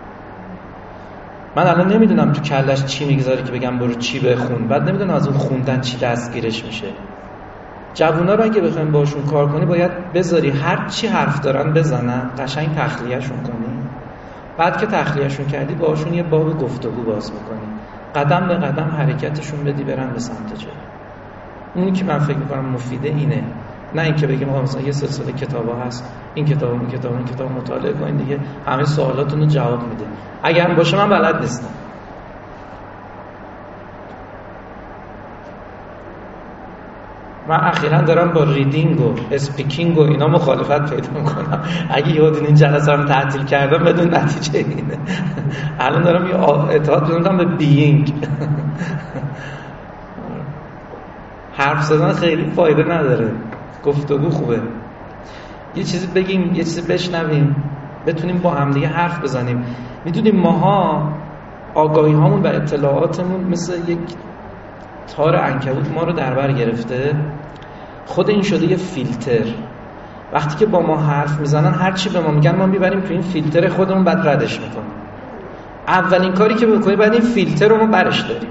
من الان نمیدونم تو کلش چی میگذاره که بگم برو چی بخون، بعد نمیدونم از اون خوندن چی دستگیرش میشه. جوونا رو اگه بخوایم باشون کار کنی، باید بذاری هر چی حرف دارن بزنن، قشنگ تخلیه‌شون کنی. بعد که تخلیه‌شون کردی، باشون یه باب گفتگو باز بکنی، قدم به قدم حرکتشون بدی برن به سمت جلو. اونی که من فکر می‌کنم مفیده اینه، نه اینکه بگیم آقا مثلا یه سلسله کتابا هست، این کتاب اون کتاب اون کتاب مطالعه کنین دیگه همه سوالاتونو جواب میده. اگر باشه من بلد نیستم. من اخیراً دارم با ریدینگ و اسپیکینگ و اینا مخالفت پیدا میکنم. اگه یادین این جلسه رو تعطیل کردم بدون نتیجه اینه. الان دارم یه اتحاد می‌کنم به بیینگ. حرف زدن خیلی فایده نداره، گفتگو خوبه. یه چیزی بگیم، یه چیزی بشنویم، بتونیم با هم دیگه حرف بزنیم. میدونیم ماها آگاهی هامون و اطلاعاتمون مثل یک تار عنکبوت ما رو در بر گرفته. خود این شده یه فیلتر. وقتی که با ما حرف میزنن هر چی به ما میگن ما میبریم تو این فیلتر خودمون، بعد ردش میکنیم. اولین کاری که بکنیم بعد این فیلتر رو ما برش داریم،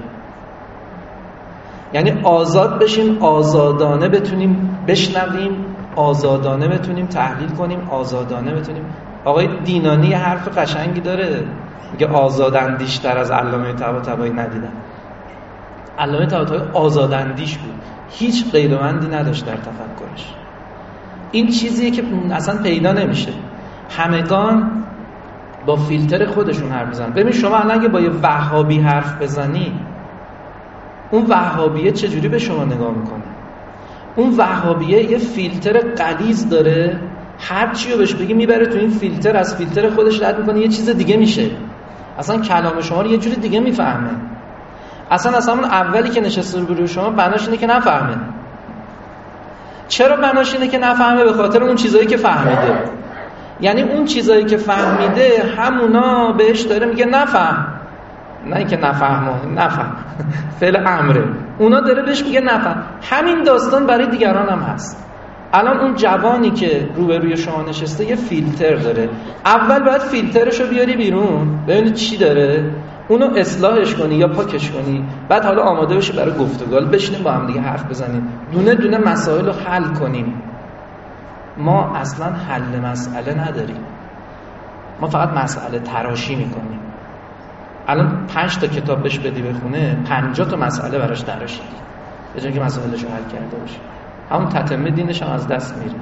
یعنی آزاد بشیم، آزادانه بتونیم بشنویم، آزادانه بتونیم تحلیل کنیم، آزادانه بتونیم. آقای دینانی حرف قشنگی داره، میگه آزاداندیش‌تر از علامه طباطبایی ندیدم. علامه طباطبایی آزاداندیش بود، هیچ قیدومندی نداشت در تفکرش. این چیزیه که اصلا پیدا نمیشه. همگان با فیلتر خودشون حرف میزنن. ببین شما الان اگه با یه وهابی حرف بزنی، اون وهابیه چجوری به شما نگاه میکنه؟ اون وهابیه یه فیلتر غلیظ داره، هر چی رو بهش بگی میبره تو این فیلتر، از فیلتر خودش رد میکنه، یه چیز دیگه میشه. اصلا کلام شما رو یه جوری دیگه میفهمه. اصلا اصلا اون اولی که نشسته رو روی شما بناش اینه که نفهمه. چرا بناش اینه که نفهمه؟ به خاطر اون چیزایی که فهمیده. یعنی اون چیزایی که فهمیده همونا بهش داره میگه نفهم. نه اینکه نفهمه، نفهم فعل امره، اونا داره بهش میگه نفهم. همین داستان برای دیگران هم هست. الان اون جوانی که روبروی شما نشسته یه فیلتر داره، اول باید فیلترشو بیاری بیرون ببینید چی داره، اونو اصلاحش کنی یا پاکش کنی، بعد حالا آماده بشی برای گفتگو، بشینیم با هم دیگه حرف بزنیم، دونه دونه مسائل رو حل کنیم. ما اصلا حل مسئله نداریم، ما فقط مسئله تراشی میکنیم. الان پنج تا کتاب بهش بدی بخونه، پنجاه تا مسئله براش تراشیدی به جای اینکه مسائلش رو حل کرده باشی. همون تتمه دینش هم از دست میره.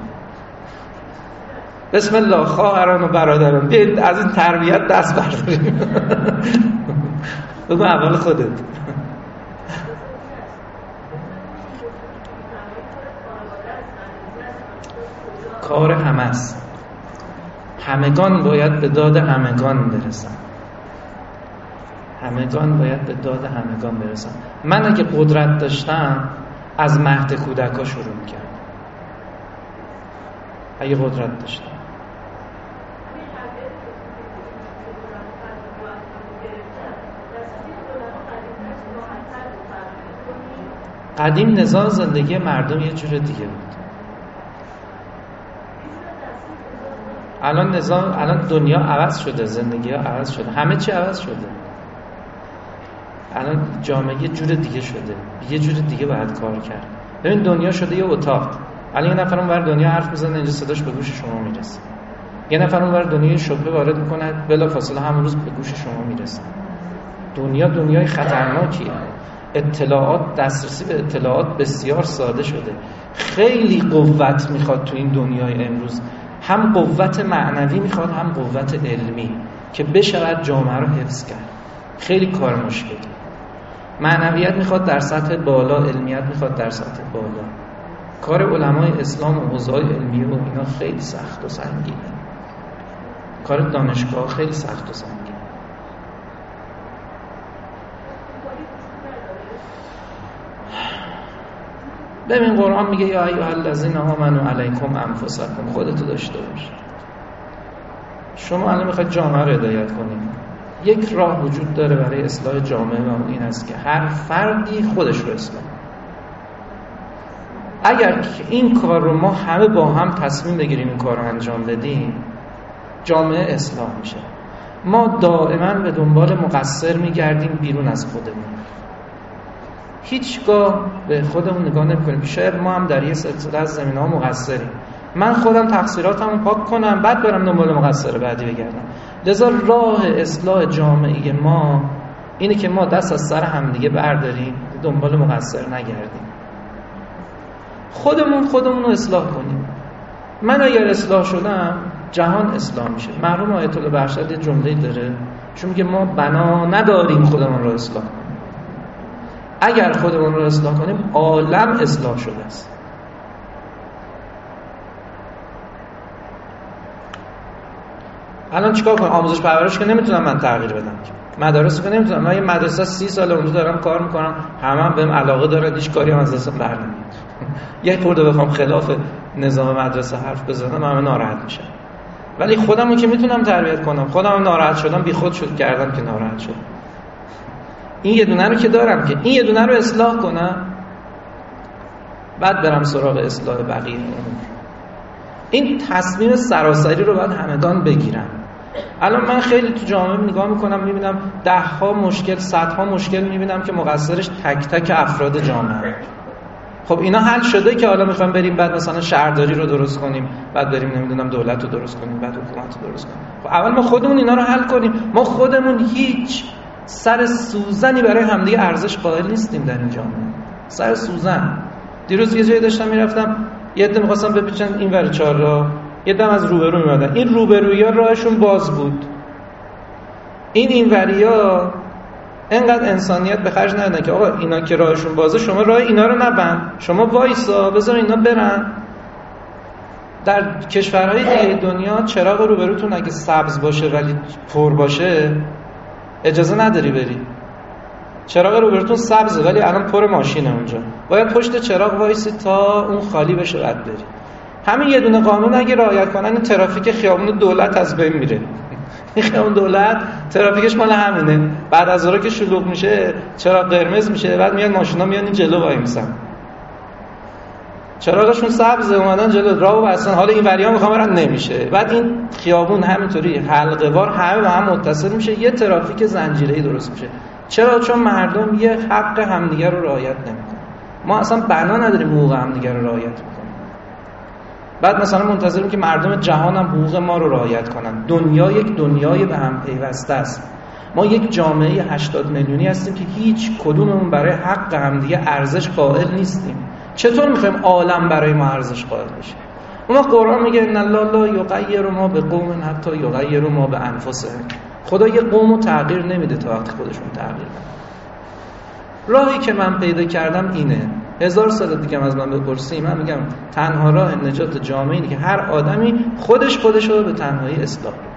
بسم الله خواهران و برادران، بیاید از این تربیت دست برداریم. بگو اول خودت. کار همه است. همگان باید به داد همگان برسن. همگان باید به داد همگان برسن. من اگه قدرت داشتم از مهد کودکا شروع می‌کردم. اگه قدرت داشتم. قدیم نظام زندگی مردم یه جور دیگه بود. الان نظام، الان دنیا عوض شده، زندگی ها عوض شده، همه چی عوض شده. الان جامعه یه جور دیگه شده، یه جور دیگه باید کار کرد. ببین دنیا شده یه اتاق. الان یه نفر اونور دنیا حرف میزنه، اینجا صداش به گوش شما میرسه. یه نفر اونور دنیا شبهه وارد میکنه، بلافاصله همون روز به گوش شما میرسه. دنیا دنیای خطرناکیه. اطلاعات، دسترسی به اطلاعات بسیار ساده شده. خیلی قوت میخواد تو این دنیای امروز، هم قوت معنوی میخواد هم قوت علمی که بشود جامعه رو حفظ کرد. خیلی کار مشکلی. معنویت میخواد در سطح بالا، علمیت میخواد در سطح بالا. کار علمای اسلام و حوزه‌های علمی و اینا خیلی سخت و سنگینه. کار دانشگاه خیلی سخت و سنگینه. ببین قرآن میگه یا ایها الذین آمنوا علیکم انفسکم، خودتو داشته باش. شما الان میخواید جامعه رو هدایت کنید. یک راه وجود داره برای اصلاح جامعه و اون این است که هر فردی خودش رو اصلاح. اگر این کار رو ما همه با هم تصمیم بگیریم این کار رو انجام بدیم، جامعه اصلاح میشه. ما دائما به دنبال مقصر میگردیم بیرون از خودمون. هیچگاه به خودمون نگاه نمی‌کنیم. شاید ما هم در یه سلسله از زمینه‌ها مقصریم. من خودم تقصیراتمو پاک کنم، بعد برم دنبال مقصر بعدی بگردم. لذا راه اصلاح جامعه ما اینه که ما دست از سر هم دیگه برداریم، دنبال مقصر نگردیم. خودمون خودمون رو اصلاح کنیم. من اگر اصلاح شدم، جهان اصلاح میشه. مرحوم آیت الله بهشت یه جمله‌ای داره، چون میگه ما بنا نداریم خودمون رو اصلاح کنیم. اگر خودمون رو اصلاح کنیم، عالم اصلاح شده است. الان چیکار کنم؟ آموزش پرورش که نمیتونم من تغییر بدم. مدارس که نمیتونم. من یه مدرسه سی سال اونجا دارم کار میکنم، همه هم بهم علاقه دارن، هیچ کاری هم از دستم برنمیاد. یه خورده بخوام خلاف نظام مدرسه حرف بزنم همه ناراحت میشن، ولی خودمو که میتونم تربیت کنم، خودم ناراحت شدم بی خود شد کردم که ناراحت شدم. این یه دونه رو که دارم که این یه دونه رو اصلاح کنم، بعد برم سراغ اصلاح بقیه امور. این تصمیم سراسری رو باید همگان بگیرن. الان من خیلی تو جامعه نگاه میکنم میبینم ده ها مشکل، صدها مشکل میبینم که مقصرش تک تک افراد جامعه. خب اینا حل شده که حالا میخوایم بریم بعد مثلا شهرداری رو درست کنیم، بعد بریم نمیدونم دولت رو درست کنیم، بعد حکومت رو درست کنیم. خب اول ما خودمون اینا رو حل کنیم. ما خودمون هیچ سر سوزنی برای همدیگه ارزش قائل نیستیم در این جامعه. سر سوزن. دیروز یه جایی داشتم میرفتم، یه عده می‌خواستم بپیچن این ور چهارراه، یه دم از روبرو می‌اومدن. این روبرویا راهشون باز بود. این اینوریا انقدر انسانیت به خرج ندادن که آقا اینا که راهشون بازه شما راه اینا رو نبند، شما وایسا بذار اینا برن. در کشورهای دیگه دنیا چراغ روبروتون اگه سبز باشه ولی پر باشه اجازه نداری بری. چراغ روبروتون سبزه ولی الان پر ماشینه اونجا، باید پشت چراغ وایسی تا اون خالی بشه بعد بری. همین یه دونه قانون اگه رعایت کنن این ترافیک خیابون دولت از بین میره. این خیابون دولت ترافیکش مال همینه، بعد از اون که شلوغ میشه چراغ قرمز میشه، بعد میان ماشینا میان این جلو وای میسن، چراغشون سبزه اومدن جلو راهو بستن، حالا این وریا میخوام برن نمیشه. بعد این خیابون همینطوری حلقه وار همه به هم متصل میشه، یه ترافیک زنجیره‌ای درست میشه. چرا؟ چون مردم یه حق همدیگه رو رعایت نمیکنن. ما اصلا بنا نداریم حقوق همدیگه رو رعایت کنیم. بعد مثلا منتظریم که مردم جهان هم حقوق ما رو رعایت کنن. دنیا یک دنیای به هم پیوسته است. ما یک جامعه هشتاد میلیونی هستیم که هیچ کدوممون برای حق همدیگه ارزش قائل نیستیم. چطور میخوایم عالم برای ما ارزش قائل بشه؟ اما قرآن میگه ان الله لا یغیر ما بقوم حتی یغیروا ما بانفسهم. خدا یه قومو تغییر نمیده تا وقتی خودشون تغییر کنن. راهی که من پیدا کردم اینه. هزار سال دیگه از من بپرسی من میگم تنها راه نجات جامعه اینه که هر آدمی خودش خودش رو به تنهایی اصلاح کنه.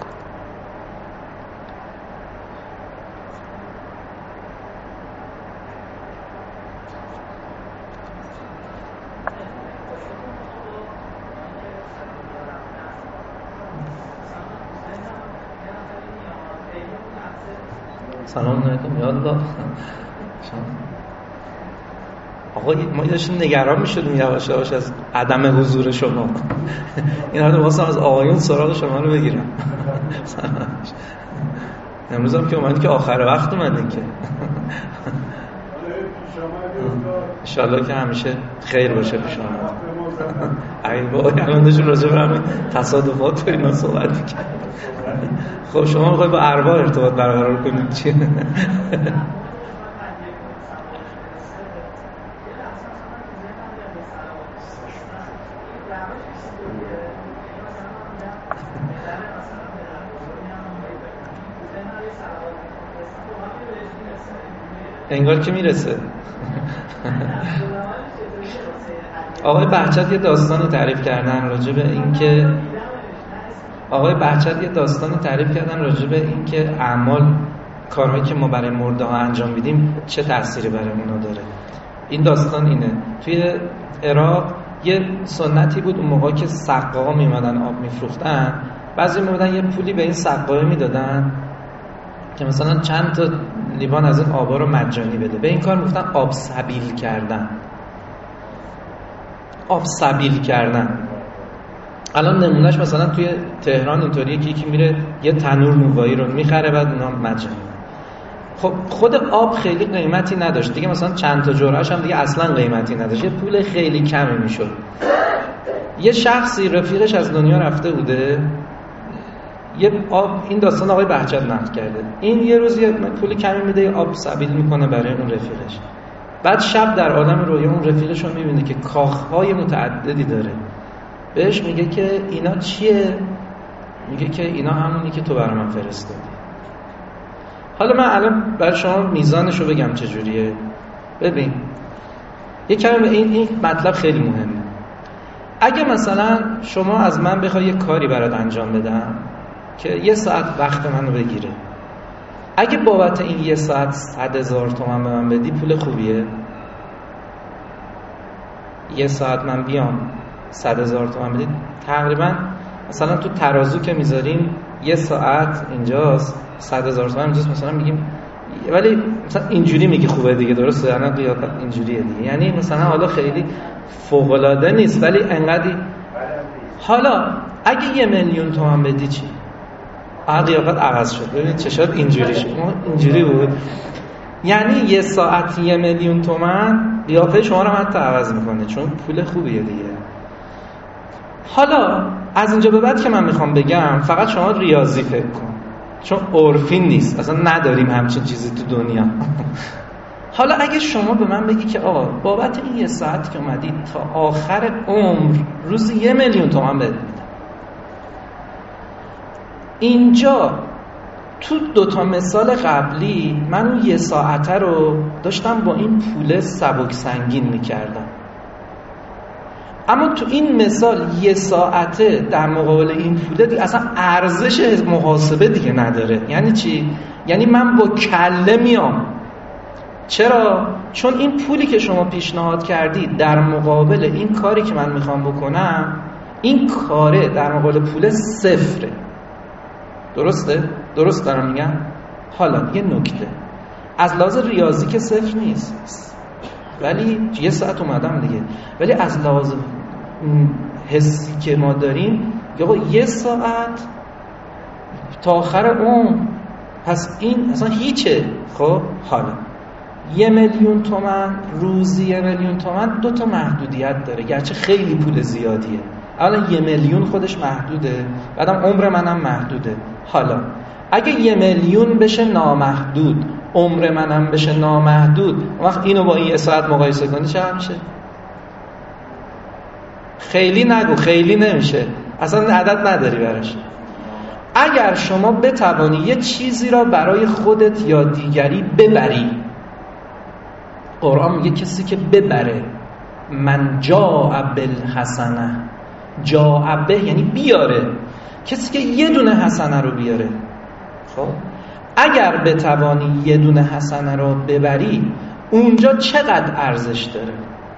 سلام علیکم یالله. آقا ما داشتیم نگران میشدیم یواش یواش از عدم حضور شما. این حالا واسه از آقایون سراغ شما رو بگیرم. امروز هم که اومدی که آخر وقت اومدین که انشالله که همیشه خیر باشه پیش شما. ای بابا الان داشتیم راجع به همین تصادفات و اینا صحبت می‌کردیم. خب شما می‌خواید با ارواح ارتباط برقرار کنید چی؟ انگار که میرسه. آقای بهجت یه داستانی تعریف کردن راجع به این که آقای بهجت یه داستانی تعریف کردن راجع به این که اعمال کارهایی که ما برای مرده ها انجام میدیم چه تأثیری برای اونا داره. این داستان اینه: توی عراق یه سنتی بود اون موقع که سقاها میمدن آب میفروختن، بعضی میمدن یه پولی به این سقاها میدادن که مثلا چند تا لیوان از این آبا رو مجانی بده. به این کار میگفتن آب سبیل کردن. آب سبیل کردن. الان نمونهش مثلا توی تهران اینطوریه که یکی میره یه تنور نونوایی رو میخره بعد اونا مجانی. خب خود آب خیلی قیمتی نداشت دیگه، مثلا چند تا جرعه‌اش هم دیگه اصلا قیمتی نداشت، یه پول خیلی کمی میشد. یه شخصی رفیقش از دنیا رفته بوده، یه آب، این داستان آقای بهجت نقل کرده، این یه روز یه پول کمی میده آب سبیل میکنه برای اون رفیقش. بعد شب در عالم رویا اون رفیقش رو میبینه که کاخهای متعددی داره. بهش میگه که اینا چیه؟ میگه که اینا همونی که تو برای من فرستادی. حالا من الان برای شما میزانشو بگم چجوریه. ببین یه کلمه این این مطلب خیلی مهمه. اگه مثلا شما از من بخوای یه کاری برات انجام بدم که یه ساعت وقت منو بگیره، اگه بابت این یه ساعت صد هزار تومان به من بدی پول خوبیه؟ یه ساعت من بیام صد هزار تومان بدید، تقریبا مثلا تو ترازو که میذاریم یه ساعت اینجاست، صد هزار تومان اینجاست مثلا میگیم، ولی مثلا اینجوری میگی خوبه دیگه، درسته؟ الان قیافت اینجوریه دیگه، یعنی مثلا حالا خیلی فوق العاده نیست ولی انقدی. حالا اگه یه میلیون تومان بدی چی؟ آ قیافت عوض شد، ببین چشات اینجوری شد، اینجوری بود، یعنی یه ساعت یه میلیون تومان قیافه شما رو حتی عوض میکنه، چون پول خوبیه دیگه. حالا از اینجا به بعد که من میخوام بگم فقط شما ریاضی فکر کن، چون عرفی نیست، اصلا نداریم همچین چیزی تو دنیا. حالا اگه شما به من بگی که آقا بابت این یه ساعت که اومدی تا آخر عمر روزی یه میلیون تومان بهت میدم، اینجا تو دوتا مثال قبلی من اون یه ساعته رو داشتم با این پول سبک سنگین میکردم، اما تو این مثال یه ساعته در مقابل این پوله دیگه اصلا ارزش محاسبه دیگه نداره. یعنی چی؟ یعنی من با کله میام. چرا؟ چون این پولی که شما پیشنهاد کردی در مقابل این کاری که من میخوام بکنم، این کاره در مقابل پول صفره. درسته؟ درست دارم میگم؟ حالا یه نکته، از لحاظ ریاضی که صفر نیست، ولی یه ساعت اومدم دیگه، ولی از لحاظ حسی که ما داریم یا یه ساعت تا آخر عمر، پس این اصلا هیچه. خب حالا یه میلیون تومن روزی، یه میلیون تومن دو تا محدودیت داره، گرچه خیلی پول زیادیه. اولا یه میلیون خودش محدوده، بعدم عمر منم محدوده. حالا اگه یه میلیون بشه نامحدود، عمر منم بشه نامحدود، وقت اینو با این یه ساعت مقایسه کنی چه میشه؟ خیلی نگو، خیلی نمیشه، اصلا عدد نداری براش. اگر شما بتوانی یه چیزی را برای خودت یا دیگری ببری، قرآن میگه کسی که ببره، من جاء بالحسنه، جاء به یعنی بیاره، کسی که یه دونه حسنه رو بیاره. خب اگر بتوانی یه دونه حسنه رو ببری، اونجا چقدر ارزش داره؟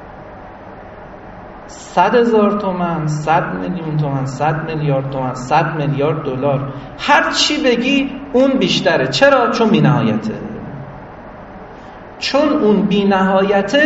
صد هزار تومن، صد میلیون تومن، صد میلیارد تومن، صد میلیارد دلار، هر چی بگی اون بیشتره. چرا؟ چون بی نهایته. چون اون بی نهایته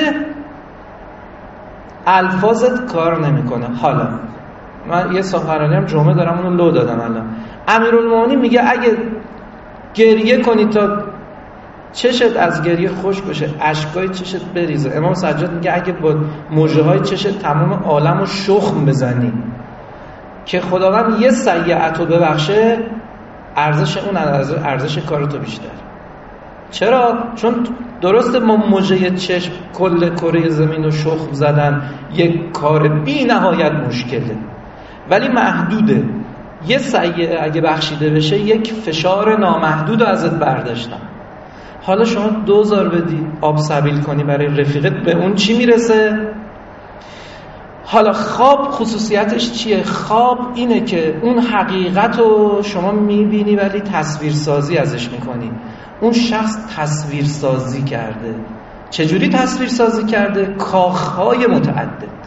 الفاظت کار نمیکنه. حالا من یه سخنرانی هم جمعه دارم، اونو لو دادم الان. امیرالمومنین میگه اگه گریه کنی تا چشت از گریه خشک بشه، اشکای چشت بریزه، امام سجاد میگه اگه با مژه های چشت تمام عالم رو شخم بزنی که خداوند یه سیئت رو ببخشه، ارزش اون ارزش کارتو بیشتر. چرا؟ چون درسته ما مژه چشم کل کره زمین رو شخم زدن یک کار بی نهایت مشکله، ولی محدوده. یه سیئه اگه بخشیده بشه یک فشار نامحدود رو ازت برداشتن. حالا شما دوزار بدی آب سبیل کنی برای رفیقت، به اون چی میرسه؟ حالا خواب خصوصیتش چیه؟ خواب اینه که اون حقیقت رو شما میبینی ولی تصویرسازی ازش میکنی. اون شخص تصویرسازی کرده. چجوری تصویرسازی کرده؟ کاخهای متعدد.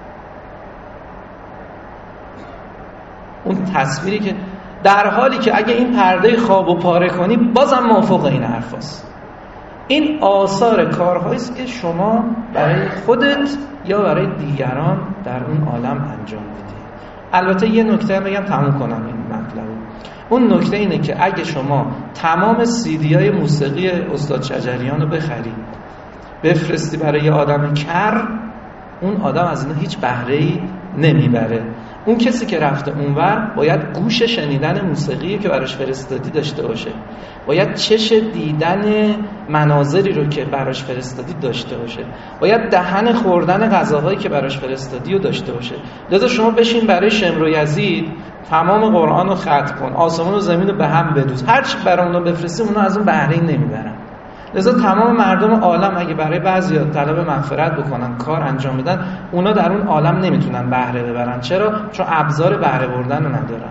اون تصویری که در حالی که اگه این پرده خواب رو پاره کنی بازم موافق این حرف هست. این آثار کارهایی است که شما برای خودت یا برای دیگران در اون عالم انجام میدی. البته یه نکته بگم تموم کنم این مطلب. اون نکته اینه که اگه شما تمام سیدی های موسیقی استاد شجریان رو بخری بفرستی برای یه آدم کر، اون آدم از اینا هیچ بهره‌ای نمیبره. اون کسی که رفته اونور باید گوش شنیدن موسیقی که براش فرستادی داشته باشه، باید چش دیدن مناظری رو که براش فرستادی داشته باشه، باید دهن خوردن غذاهایی که براش فرستادی رو داشته باشه. لذا شما بشین برای شمر و یزید تمام قرآن رو ختم کن، آسمان و زمین رو به هم بدوز، هر چی برای اونا بفرستی اونا از اون بهره‌ای نمیبرن. لذا تمام مردم عالم اگه برای بعضیا طلب مغفرت بکنن، کار انجام بدن، اونا در اون عالم نمیتونن بهره ببرن. چرا؟ چون ابزار بهره بردن رو ندارن.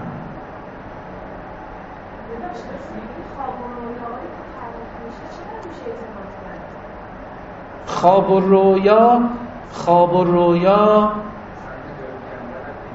خواب و رویا، خواب و رویا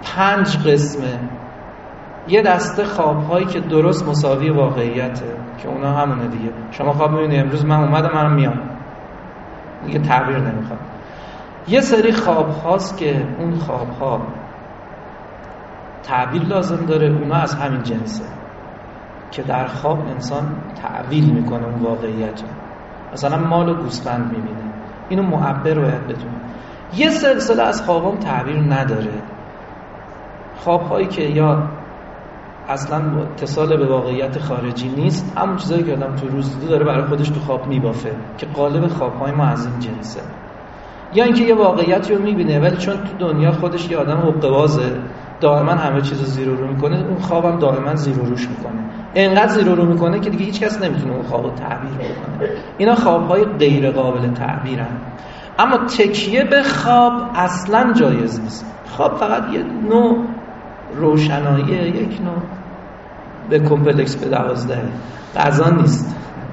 پنج قسمه. یه دسته خواب‌هایی که درست مساوی واقعیته که اونا همونه دیگه. شما خواب می‌بینی امروز من اومدم منم میام، دیگه تعبیر نمیخواد. یه سری خواب‌هاست که اون خواب‌ها تعبیر لازم داره، اونا از همین جنسه که در خواب انسان تعبیر میکنه اون واقعیت رو. مثلا مال و گوسفند میبینه، اینو معبر باید بدونه. یه سلسله از خوابام تعبیر نداره، خواب‌هایی که یا اصلا اتصال به واقعیت خارجی نیست، همون چیزایی که آدم تو روز داره برای خودش تو خواب میبافه که قالب خواب‌های ما از این جنسه. یا اینکه یه واقعیتی رو میبینه ولی چون تو دنیا خودش یه آدم حقه‌بازه، دائما همه چیزو زیر و رو میکنه، اون خوابم دائما زیر و روش میکنه، انقدر زیر و رو میکنه که دیگه هیچ کس نمیتونه اون خوابو تعبیر بکنه. اینا خواب‌های غیر قابل تعبیرن. اما تکیه به خواب اصلا جایز نیست. خواب فقط یه نوع روشناییه، یک نوع به کمپلکس به دوازده غذا نیست.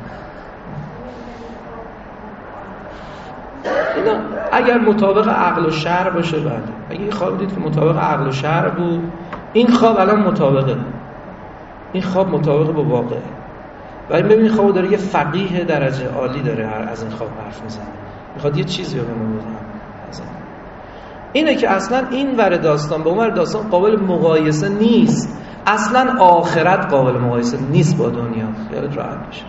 اینا اگر مطابق عقل و شرع باشه بله. اگه این خواب دید که مطابق عقل و شرع بود، این خواب الان مطابقه، این خواب مطابق با واقعه. ولی ببینید خواب داره یه فقیه درجه عالی داره از این خواب حرف میزنه، میخواد یه چیزی رو بهمون بگه. اینه که اصلا این ور داستان با اون ور داستان قابل مقایسه نیست. اصلا آخرت قابل مقایسه نیست با دنیا. خیالت راحت بشه.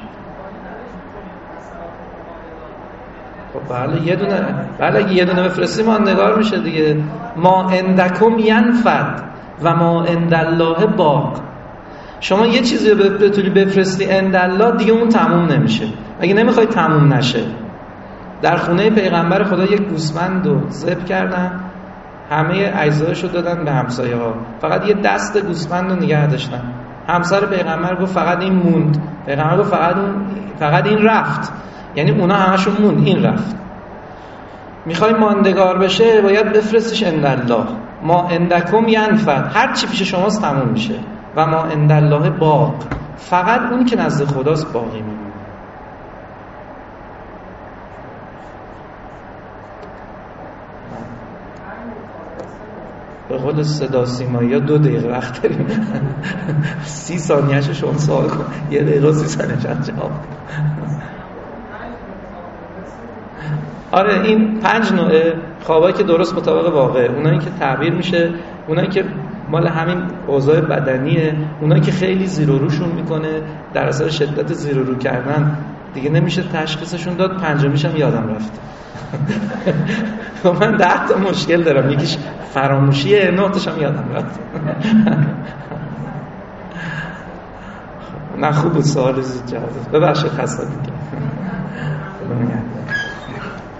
خب بله یه دونه، بله اگه یه دونه بفرستی ما نگار میشه دیگه. ما عندکم ینفد و ما عند الله باق. شما یه چیزی رو بتونی بفرستی عند الله، دیگه اون تموم نمیشه. اگه نمیخوای تموم نشه، در خونه پیغمبر خدا یک گوسفند رو ذبح کردن، همه اجزایش رو دادن به همسایه ها، فقط یه دست گوسفند رو نگه داشتن. همسر پیغمبر گفت فقط این موند، پیغمبر گفت فقط اون، فقط این رفت، یعنی اونا همشون موند، این رفت. میخوای ماندگار بشه باید بفرستش عند الله. ما عندکم ینفد، هر چی پیش شماست تموم میشه. و ما عند الله باق، فقط اون که نزد خداست باقی میمونه. به قول صدا سیمایی ها دو دقیقه وقت داریم. سی ثانیه‌شو شما سوال کن، یه دقیقه سی ثانیه جواب. آره این پنج نوعه خوابایی که درست مطابق واقعه، اونایی که تعبیر میشه، اونایی که مال همین اوضاع بدنیه، اونایی که خیلی زیر و روشون میکنه، در اثر شدت زیر و رو کردن دیگه نمیشه تشخیصشون داد. پنجمیش هم یادم رفت. من ده تا مشکل دارم، یکیش فراموشیه، نقطش هم یادم رفت. نه خوب بود سوال زود جواب داد. ببخشید خسته دیگه.